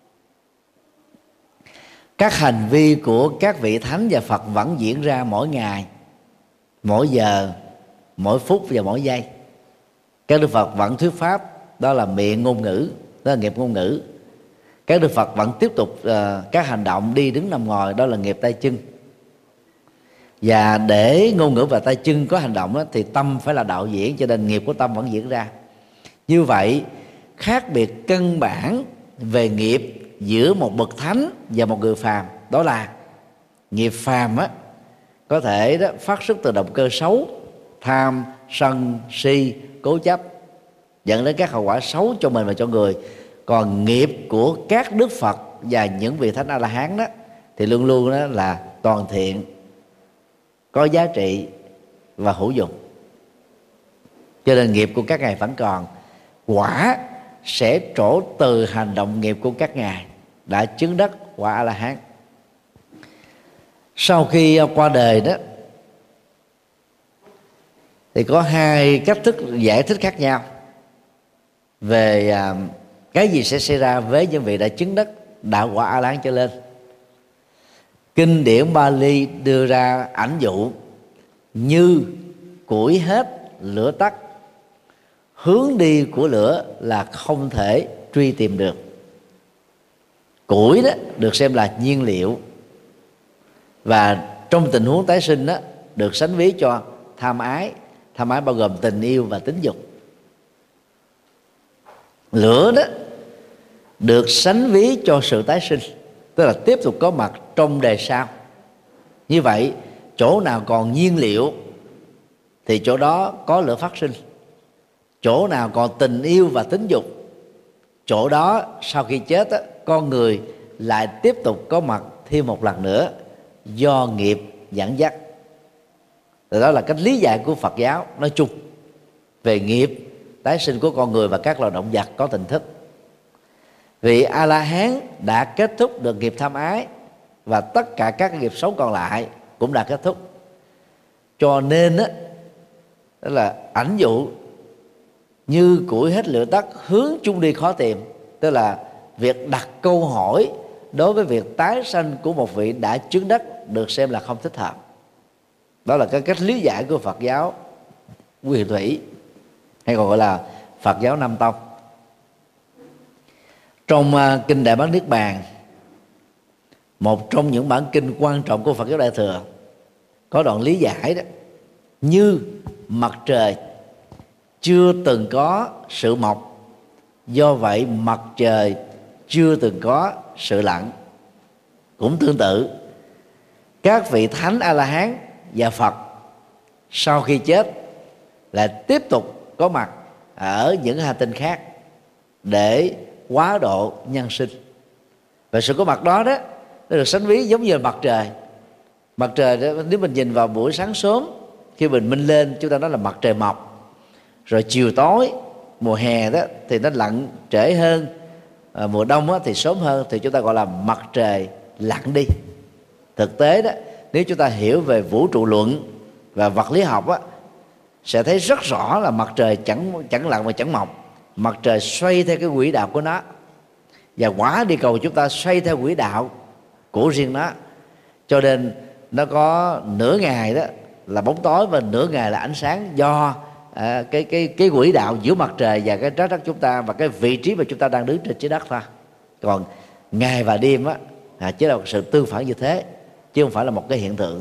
các hành vi của các vị thánh và Phật vẫn diễn ra mỗi ngày, mỗi giờ, mỗi phút và mỗi giây. Các Đức Phật vẫn thuyết pháp, đó là miệng ngôn ngữ, đó là nghiệp ngôn ngữ. Các Đức Phật vẫn tiếp tục uh, các hành động đi đứng nằm ngồi, đó là nghiệp tay chân. Và để ngôn ngữ và tay chân có hành động đó, thì tâm phải là đạo diễn, cho nên nghiệp của tâm vẫn diễn ra. Như vậy, khác biệt căn bản về nghiệp giữa một bậc thánh và một người phàm đó là nghiệp phàm á, có thể đó phát xuất từ động cơ xấu, tham, sân, si, cố chấp, dẫn đến các hậu quả xấu cho mình và cho người. Còn nghiệp của các Đức Phật và những vị thánh A La Hán đó thì luôn luôn đó là toàn thiện, có giá trị và hữu dụng. Cho nên nghiệp của các ngài vẫn còn, quả sẽ trổ từ hành động nghiệp của các ngài đã chứng đắc quả A La Hán. Sau khi qua đời đó thì có hai cách thức giải thích khác nhau về à, cái gì sẽ xảy ra với những vị đã chứng đắc đạo quả A La Hán trở lên. Kinh điển Bali đưa ra ảnh dụ như củi hết lửa tắt, hướng đi của lửa là không thể truy tìm được. Củi đó được xem là nhiên liệu, và trong tình huống tái sinh đó được sánh ví cho tham ái. Tham ái bao gồm tình yêu và tính dục. Lửa đó được sánh ví cho sự tái sinh, tức là tiếp tục có mặt trong đời sau. Như vậy chỗ nào còn nhiên liệu thì chỗ đó có lửa phát sinh, chỗ nào còn tình yêu và tính dục, chỗ đó sau khi chết á, con người lại tiếp tục có mặt thêm một lần nữa do nghiệp dẫn dắt. Đó là cách lý giải của Phật giáo nói chung về nghiệp tái sinh của con người và các loài động vật có tình thức. Vị A La Hán đã kết thúc được nghiệp tham ái và tất cả các nghiệp xấu còn lại cũng đã kết thúc. Cho nên đó, đó là ảnh dụ như củi hết lửa tắt, hướng chung đi khó tìm. Tức là việc đặt câu hỏi đối với việc tái sanh của một vị đã chứng đắc được xem là không thích hợp. Đó là cái cách lý giải của Phật giáo Huyền Thủy, hay còn gọi là Phật giáo Nam Tông. Trong uh, kinh Đại Bát Niết Bàn, một trong những bản kinh quan trọng của Phật giáo Đại Thừa, có đoạn lý giải đó: như mặt trời chưa từng có sự mọc, do vậy mặt trời chưa từng có sự lặn. Cũng tương tự, các vị thánh A La Hán và Phật sau khi chết lại tiếp tục có mặt ở những hành tinh khác để quá độ nhân sinh. Và sự có mặt đó đó nó được sánh ví giống như mặt trời. Mặt trời đó, nếu mình nhìn vào buổi sáng sớm khi bình minh lên, chúng ta nói là mặt trời mọc. Rồi chiều tối mùa hè đó thì nó lặn trễ hơn, à, mùa đông đó thì sớm hơn, thì chúng ta gọi là mặt trời lặn đi. Thực tế đó, nếu chúng ta hiểu về vũ trụ luận và vật lý học á, sẽ thấy rất rõ là mặt trời chẳng chẳng lặn và chẳng mọc. Mặt trời xoay theo cái quỹ đạo của nó, và quả địa cầu chúng ta xoay theo quỹ đạo của riêng nó. Cho nên nó có nửa ngày đó là bóng tối và nửa ngày là ánh sáng, do à, cái cái cái quỹ đạo giữa mặt trời và cái trái đất chúng ta và cái vị trí mà chúng ta đang đứng trên trái đất thôi. Còn ngày và đêm á à, chỉ là một sự tương phản như thế, chứ không phải là một cái hiện tượng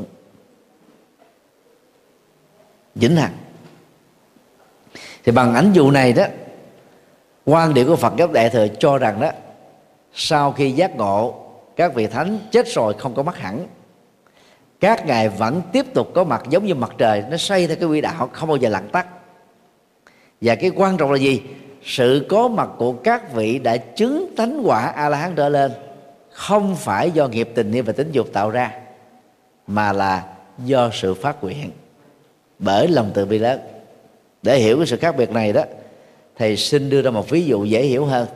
vĩnh hằng. Thì bằng ảnh dụ này đó, quan điểm của Phật giáo Đại Thừa cho rằng đó, sau khi giác ngộ, các vị thánh chết rồi không có mất hẳn, các ngài vẫn tiếp tục có mặt giống như mặt trời, nó xoay theo cái quỹ đạo, không bao giờ lặn tắt. Và cái quan trọng là gì? Sự có mặt của các vị đã chứng thánh quả A La Hán trở lên không phải do nghiệp tình yêu và tính dục tạo ra, mà là do sự phát nguyện bởi lòng từ bi lớn. Để hiểu cái sự khác biệt này đó, thầy xin đưa ra một ví dụ dễ hiểu hơn.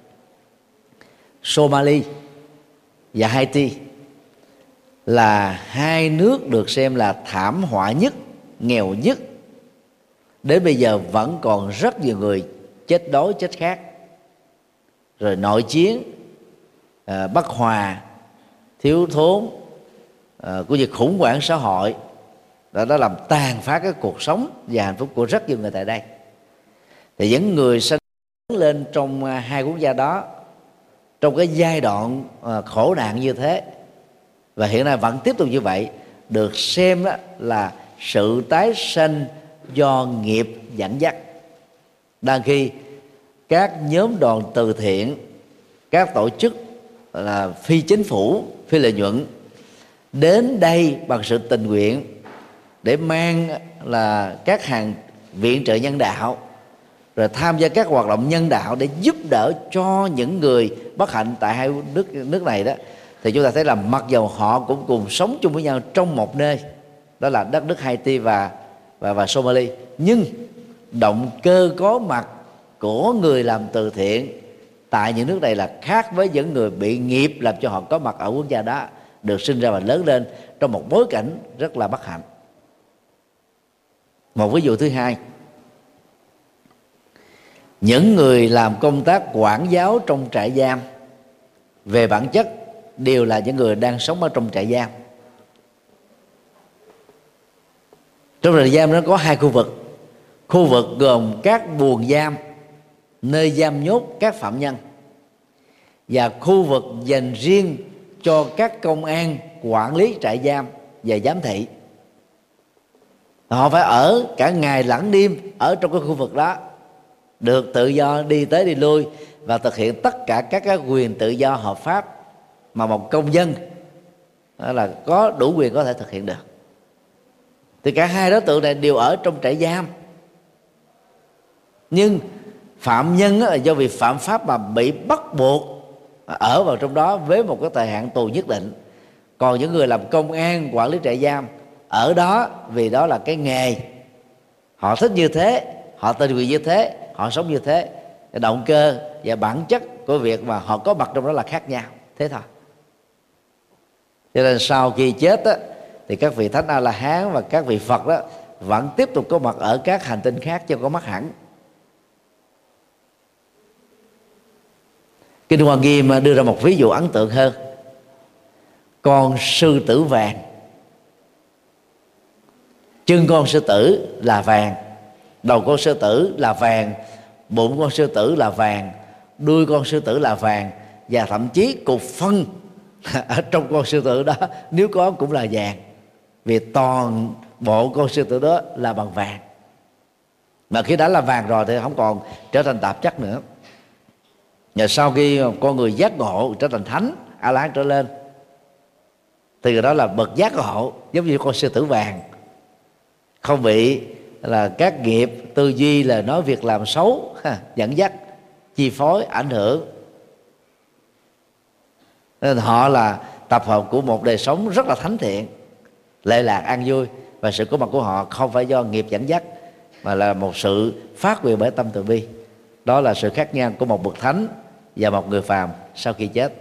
Somali và Haiti là hai nước được xem là thảm họa nhất, nghèo nhất. Đến bây giờ vẫn còn rất nhiều người chết đói, chết khát. Rồi nội chiến, à, bất hòa, thiếu thốn, à, cũng như khủng hoảng xã hội đã, đã làm tàn phá cái cuộc sống và hạnh phúc của rất nhiều người tại đây. Thì những người sinh lên trong hai quốc gia đó, trong cái giai đoạn à, khổ nạn như thế, và hiện nay vẫn tiếp tục như vậy, được xem đó là sự tái sanh do nghiệp dẫn dắt. Đang khi các nhóm đoàn từ thiện, các tổ chức là phi chính phủ, phi lợi nhuận đến đây bằng sự tình nguyện để mang là các hàng viện trợ nhân đạo, rồi tham gia các hoạt động nhân đạo để giúp đỡ cho những người bất hạnh tại hai nước nước này đó, thì chúng ta thấy là mặc dầu họ cũng cùng sống chung với nhau trong một nơi, đó là đất nước Haiti và và và Somali, nhưng động cơ có mặt của người làm từ thiện tại những nước này là khác với những người bị nghiệp làm cho họ có mặt ở quốc gia đó, được sinh ra và lớn lên trong một bối cảnh rất là bất hạnh. Một ví dụ thứ hai, những người làm công tác quản giáo trong trại giam về bản chất đều là những người đang sống ở trong trại giam. Trong trại giam nó có hai khu vực. Khu vực gồm các buồng giam, nơi giam nhốt các phạm nhân, và khu vực dành riêng cho các công an quản lý trại giam và giám thị. Họ phải ở cả ngày lẫn đêm ở trong cái khu vực đó được tự do đi tới đi lui và thực hiện tất cả các cái quyền tự do hợp pháp mà một công dân là có đủ quyền có thể thực hiện được. Thì cả hai đối tượng này đều ở trong trại giam, nhưng phạm nhân là do vì phạm pháp mà bị bắt buộc ở vào trong đó với một cái thời hạn tù nhất định. Còn những người làm công an, quản lý trại giam ở đó vì đó là cái nghề, họ thích như thế, họ tình nguyện như thế, họ sống như thế. Động cơ và bản chất của việc mà họ có mặt trong đó là khác nhau, thế thôi. Cho nên sau khi chết á, thì các vị Thánh A-la-hán và các vị Phật đó vẫn tiếp tục có mặt ở các hành tinh khác chứ không có mất hẳn. Kinh Hoa Nghiêm đưa ra một ví dụ ấn tượng hơn. Con sư tử vàng, chân con sư tử là vàng, đầu con sư tử là vàng, bụng con sư tử là vàng, đuôi con sư tử là vàng, và thậm chí cục phân ở trong con sư tử đó nếu có cũng là vàng, vì toàn bộ con sư tử đó là bằng vàng. Mà khi đã là vàng rồi thì không còn trở thành tạp chất nữa. Và sau khi con người giác ngộ trở thành thánh A-la-hán trở lên thì đó là bậc giác ngộ giống như con sư tử vàng, không bị là các nghiệp tư duy, là nói việc làm xấu dẫn dắt, chi phối, ảnh hưởng. Nên họ là tập hợp của một đời sống rất là thánh thiện, lệ lạc, an vui. Và sự có mặt của họ không phải do nghiệp dẫn dắt, mà là một sự phát nguyện bởi tâm từ bi. Đó là sự khác nhau của một bậc thánh và một người phàm sau khi chết.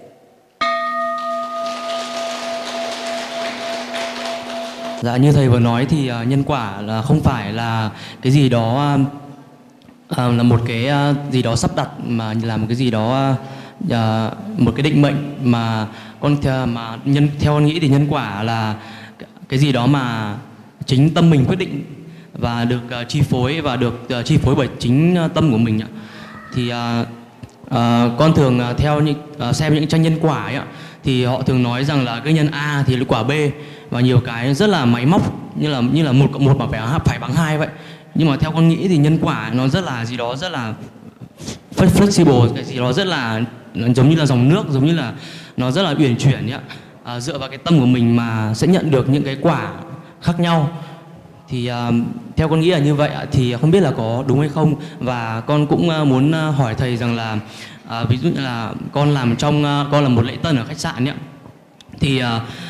Dạ, như thầy vừa nói thì uh, nhân quả là không phải là cái gì đó uh, uh, là một cái uh, gì đó sắp đặt, mà là một cái gì đó uh, một cái định mệnh, mà con uh, mà nhân theo con nghĩ thì nhân quả là cái gì đó mà chính tâm mình quyết định và được uh, chi phối và được uh, chi phối bởi chính uh, tâm của mình ạ. Thì uh, uh, con thường uh, theo những uh, xem những tranh nhân quả ấy ạ, thì họ thường nói rằng là cái nhân A thì là quả B, và nhiều cái rất là máy móc, như là như là một cộng một mà phải phải bằng hai vậy. Nhưng mà theo con nghĩ thì nhân quả nó rất là gì đó rất là flexible, cái gì đó rất là giống như là dòng nước, giống như là nó rất là uyển chuyển nhá. À, dựa vào cái tâm của mình mà sẽ nhận được những cái quả khác nhau. Thì uh, theo con nghĩ là như vậy. Thì không biết là có đúng hay không. Và con cũng uh, muốn uh, hỏi thầy rằng là uh, ví dụ như là con làm trong uh, con là một lễ tân ở khách sạn nhá, thì uh,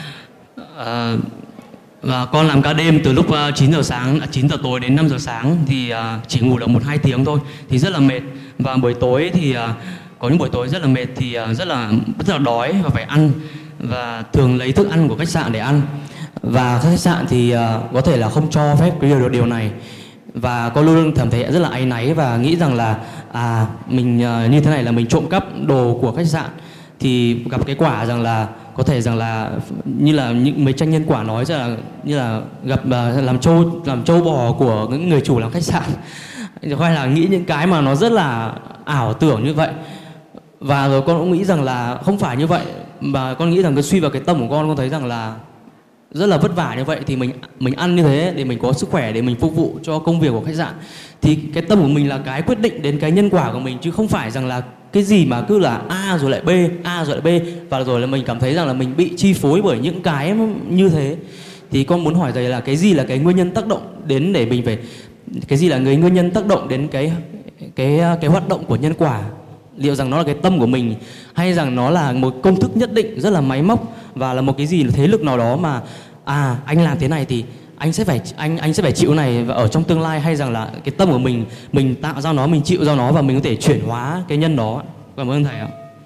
uh, và con làm ca đêm từ lúc uh, chín giờ sáng, chín giờ tối đến năm giờ sáng, thì uh, chỉ ngủ được một hai tiếng thôi, thì rất là mệt. Và buổi tối thì uh, có những buổi tối rất là mệt, thì uh, rất là rất là đói và phải ăn, và thường lấy thức ăn của khách sạn để ăn. Và khách sạn thì uh, có thể là không cho phép cái điều điều này, và con luôn luôn cảm thấy rất là áy náy và nghĩ rằng là à mình uh, như thế này là mình trộm cắp đồ của khách sạn. Thì gặp cái quả rằng là có thể rằng là như là những mấy tranh nhân quả nói rằng là như là gặp uh, làm trâu làm trâu bò của những người chủ làm khách sạn, hay là nghĩ những cái mà nó rất là ảo tưởng như vậy. Và rồi con cũng nghĩ rằng là không phải như vậy, mà con nghĩ rằng cái suy vào cái tâm của con con thấy rằng là rất là vất vả như vậy, thì mình mình ăn như thế để mình có sức khỏe để mình phục vụ cho công việc của khách sạn. Thì cái tâm của mình là cái quyết định đến cái nhân quả của mình, chứ không phải rằng là cái gì mà cứ là A rồi lại B, A rồi lại B, và rồi là mình cảm thấy rằng là mình bị chi phối bởi những cái như thế. Thì con muốn hỏi thầy là cái gì là cái nguyên nhân tác động đến để mình phải, cái gì là người nguyên nhân tác động đến cái cái cái hoạt động của nhân quả? Liệu rằng nó là cái tâm của mình, hay rằng nó là một công thức nhất định rất là máy móc, và là một cái gì thế lực nào đó mà à anh làm thế này thì anh sẽ phải anh anh sẽ phải chịu này ở trong tương lai, hay rằng là cái tâm của mình mình tạo ra nó, mình chịu ra nó và mình có thể chuyển hóa cái nhân đó. Cảm ơn thầy ạ.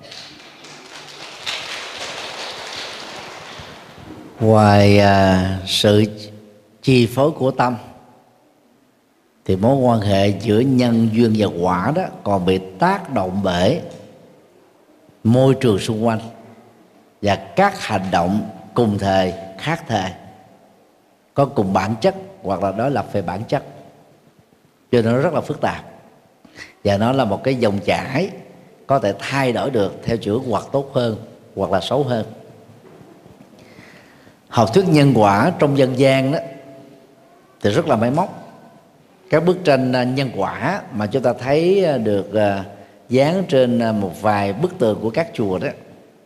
Ngoài à, sự chi phối của tâm, thì mối quan hệ giữa nhân duyên và quả đó còn bị tác động bởi môi trường xung quanh và các hành động cùng thời khác thời, có cùng bản chất hoặc là đối lập về bản chất, cho nên nó rất là phức tạp, và nó là một cái dòng chảy có thể thay đổi được theo chiều hoặc tốt hơn hoặc là xấu hơn. Học thuyết nhân quả trong dân gian đó thì rất là máy móc. các bức tranh nhân quả mà chúng ta thấy được dán trên một vài bức tường của các chùa đó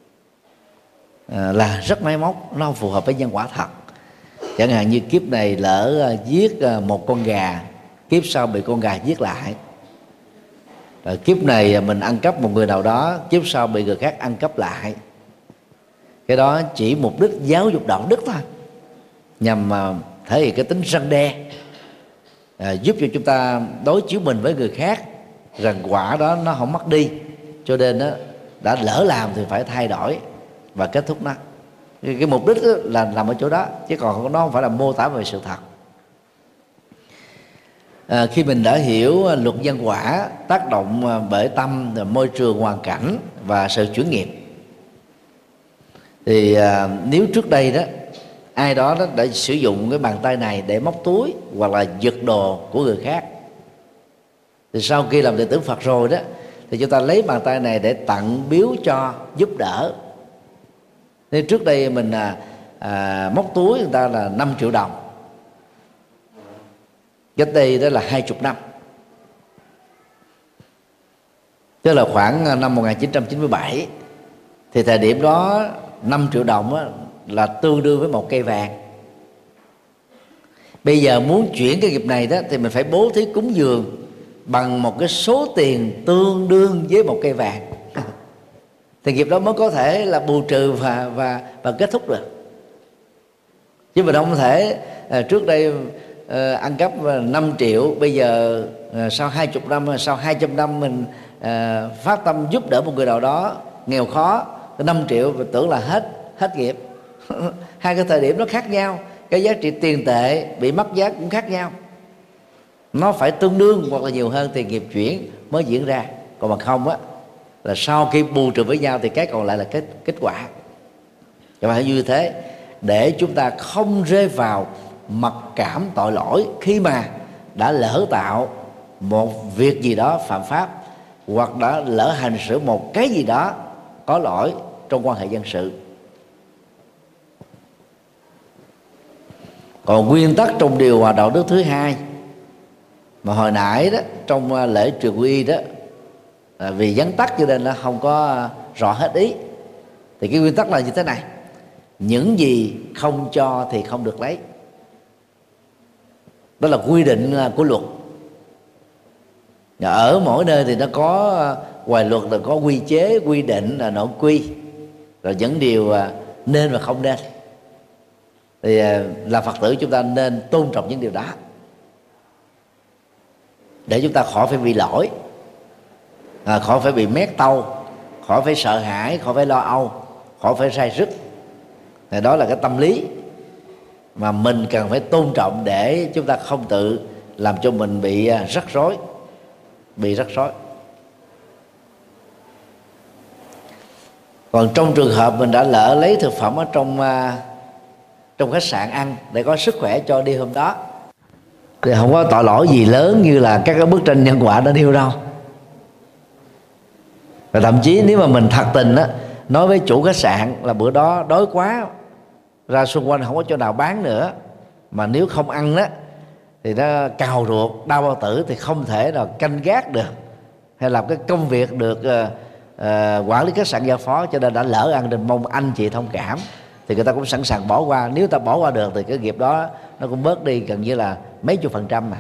là rất máy móc, nó không phù hợp với nhân quả thật. Chẳng hạn như kiếp này lỡ giết một con gà, kiếp sau bị con gà giết lại. Rồi kiếp này mình ăn cắp một người nào đó, kiếp sau bị người khác ăn cắp lại. Cái đó chỉ mục đích giáo dục đạo đức thôi, nhằm thể hiện cái tính răn đe, à, giúp cho chúng ta đối chiếu mình với người khác rằng quả đó nó không mất đi, cho nên đó, đã lỡ làm thì phải thay đổi và kết thúc nó. Cái, cái mục đích là nằm ở chỗ đó, chứ còn nó không phải là mô tả về sự thật. À, khi mình đã hiểu luật nhân quả tác động bởi tâm, môi trường, hoàn cảnh và sự chuyển nghiệp, thì à, nếu trước đây đó ai đó, đó đã sử dụng cái bàn tay này để móc túi hoặc là giật đồ của người khác, thì sau khi làm đệ tử Phật rồi đó, thì chúng ta lấy bàn tay này để tặng biếu cho, giúp đỡ. Nên trước đây mình à, à, móc túi người ta là năm triệu đồng, cách đây đó là hai chục năm, tức là khoảng năm một nghìn chín trăm chín mươi bảy. Thì thời điểm đó năm triệu đồng á, là tương đương với một cây vàng. Bây giờ muốn chuyển cái nghiệp này đó thì mình phải bố thí cúng dường bằng một cái số tiền tương đương với một cây vàng thì nghiệp đó mới có thể là bù trừ và và và kết thúc được. Chứ mình không thể à, trước đây à, ăn cắp năm triệu, bây giờ à, sau hai chục năm, sau hai trăm năm mình à, phát tâm giúp đỡ một người nào đó nghèo khó, năm triệu và tưởng là hết hết nghiệp. Hai cái thời điểm nó khác nhau, cái giá trị tiền tệ bị mất giá cũng khác nhau. Nó phải tương đương hoặc là nhiều hơn thì nghiệp chuyển mới diễn ra. Còn mà không á, là sau khi bù trừ với nhau thì cái còn lại là kết kết quả. Các bạn như thế để chúng ta không rơi vào mặc cảm tội lỗi khi mà đã lỡ tạo một việc gì đó phạm pháp, hoặc đã lỡ hành xử một cái gì đó có lỗi trong quan hệ dân sự. Còn nguyên tắc trong điều hòa đạo đức thứ hai mà hồi nãy đó trong lễ truyền quy y đó, à, vì vắn tắt cho nên nó không có rõ hết ý. Thì cái nguyên tắc là như thế này: những gì không cho thì không được lấy. Đó là quy định của luật. Ở mỗi nơi thì nó có, ngoài luật là có quy chế, quy định, là nội quy, rồi những điều nên và không nên. Thì là Phật tử chúng ta nên tôn trọng những điều đó để chúng ta khỏi phải bị lỗi, à, khỏi phải bị mét tâu, khỏi phải sợ hãi, khỏi phải lo âu, khỏi phải say rứt. Thì đó là cái tâm lý mà mình cần phải tôn trọng để chúng ta không tự làm cho mình bị rắc rối, bị rắc rối. Còn trong trường hợp mình đã lỡ lấy thực phẩm ở trong trong khách sạn ăn để có sức khỏe cho đi hôm đó, thì không có tội lỗi gì lớn như là các cái bức tranh nhân quả đã nêu đâu. Và thậm chí nếu mà mình thật tình á, nói với chủ khách sạn là bữa đó đói quá, ra xung quanh không có chỗ nào bán nữa, mà nếu không ăn đó thì nó cào ruột, đau bao tử, thì không thể nào canh gác được hay làm cái công việc được uh, uh, quản lý khách sạn giao phó, cho nên đã lỡ ăn, nên mong anh chị thông cảm. Thì người ta cũng sẵn sàng bỏ qua. Nếu ta bỏ qua được thì cái nghiệp đó nó cũng bớt đi gần như là mấy chục phần trăm mà.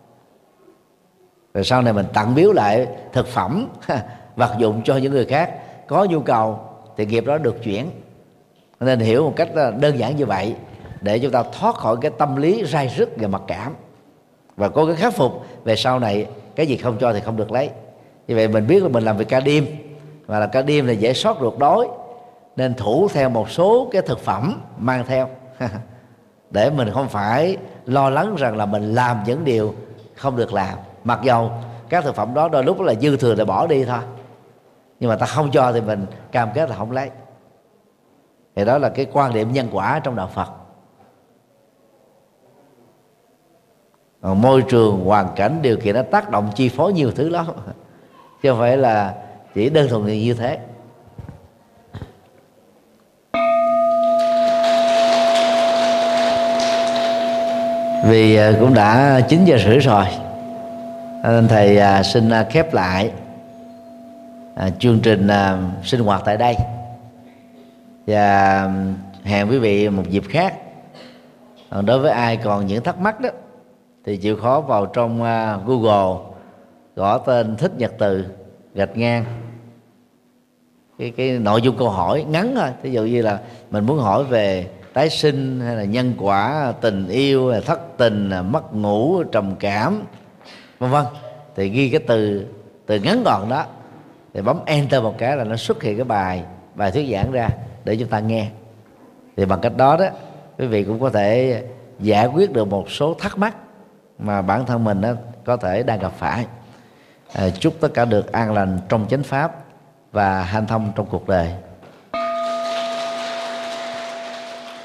Rồi sau này mình tặng biếu lại thực phẩm vật dụng cho những người khác có nhu cầu thì nghiệp đó được chuyển. Nên hiểu một cách đơn giản như vậy để chúng ta thoát khỏi cái tâm lý rai rứt và mặc cảm, và cố gắng khắc phục về sau này cái gì không cho thì không được lấy. Như vậy mình biết là mình làm việc ca đêm, và là ca đêm là dễ sót ruột đói, nên thủ theo một số cái thực phẩm mang theo để mình không phải lo lắng rằng là mình làm những điều không được làm. Mặc dầu các thực phẩm đó đôi lúc là dư thừa để bỏ đi thôi, nhưng mà ta không cho thì mình cam kết là không lấy. Thì đó là cái quan điểm nhân quả trong đạo Phật. Còn môi trường, hoàn cảnh, điều kiện nó tác động chi phối nhiều thứ lắm, chứ không phải là chỉ đơn thuần như thế. Vì cũng đã chín giờ rưỡi rồi, Nên thầy à, xin à, khép lại à, chương trình à, sinh hoạt tại đây, và hẹn quý vị một dịp khác. Còn đối với ai còn những thắc mắc đó thì chịu khó vào trong uh, Google gõ tên Thích Nhật Từ gạch ngang cái cái nội dung câu hỏi ngắn thôi. Ví dụ như là mình muốn hỏi về tái sinh, hay là nhân quả, tình yêu, hay thất tình, mất ngủ, trầm cảm, vân vân, thì ghi cái từ từ ngắn gọn đó, thì bấm enter một cái là nó xuất hiện cái bài bài thuyết giảng ra để chúng ta nghe. Thì bằng cách đó đó, quý vị cũng có thể giải quyết được một số thắc mắc mà bản thân mình đó có thể đang gặp phải. À, chúc tất cả được an lành trong chánh pháp và hanh thông trong cuộc đời.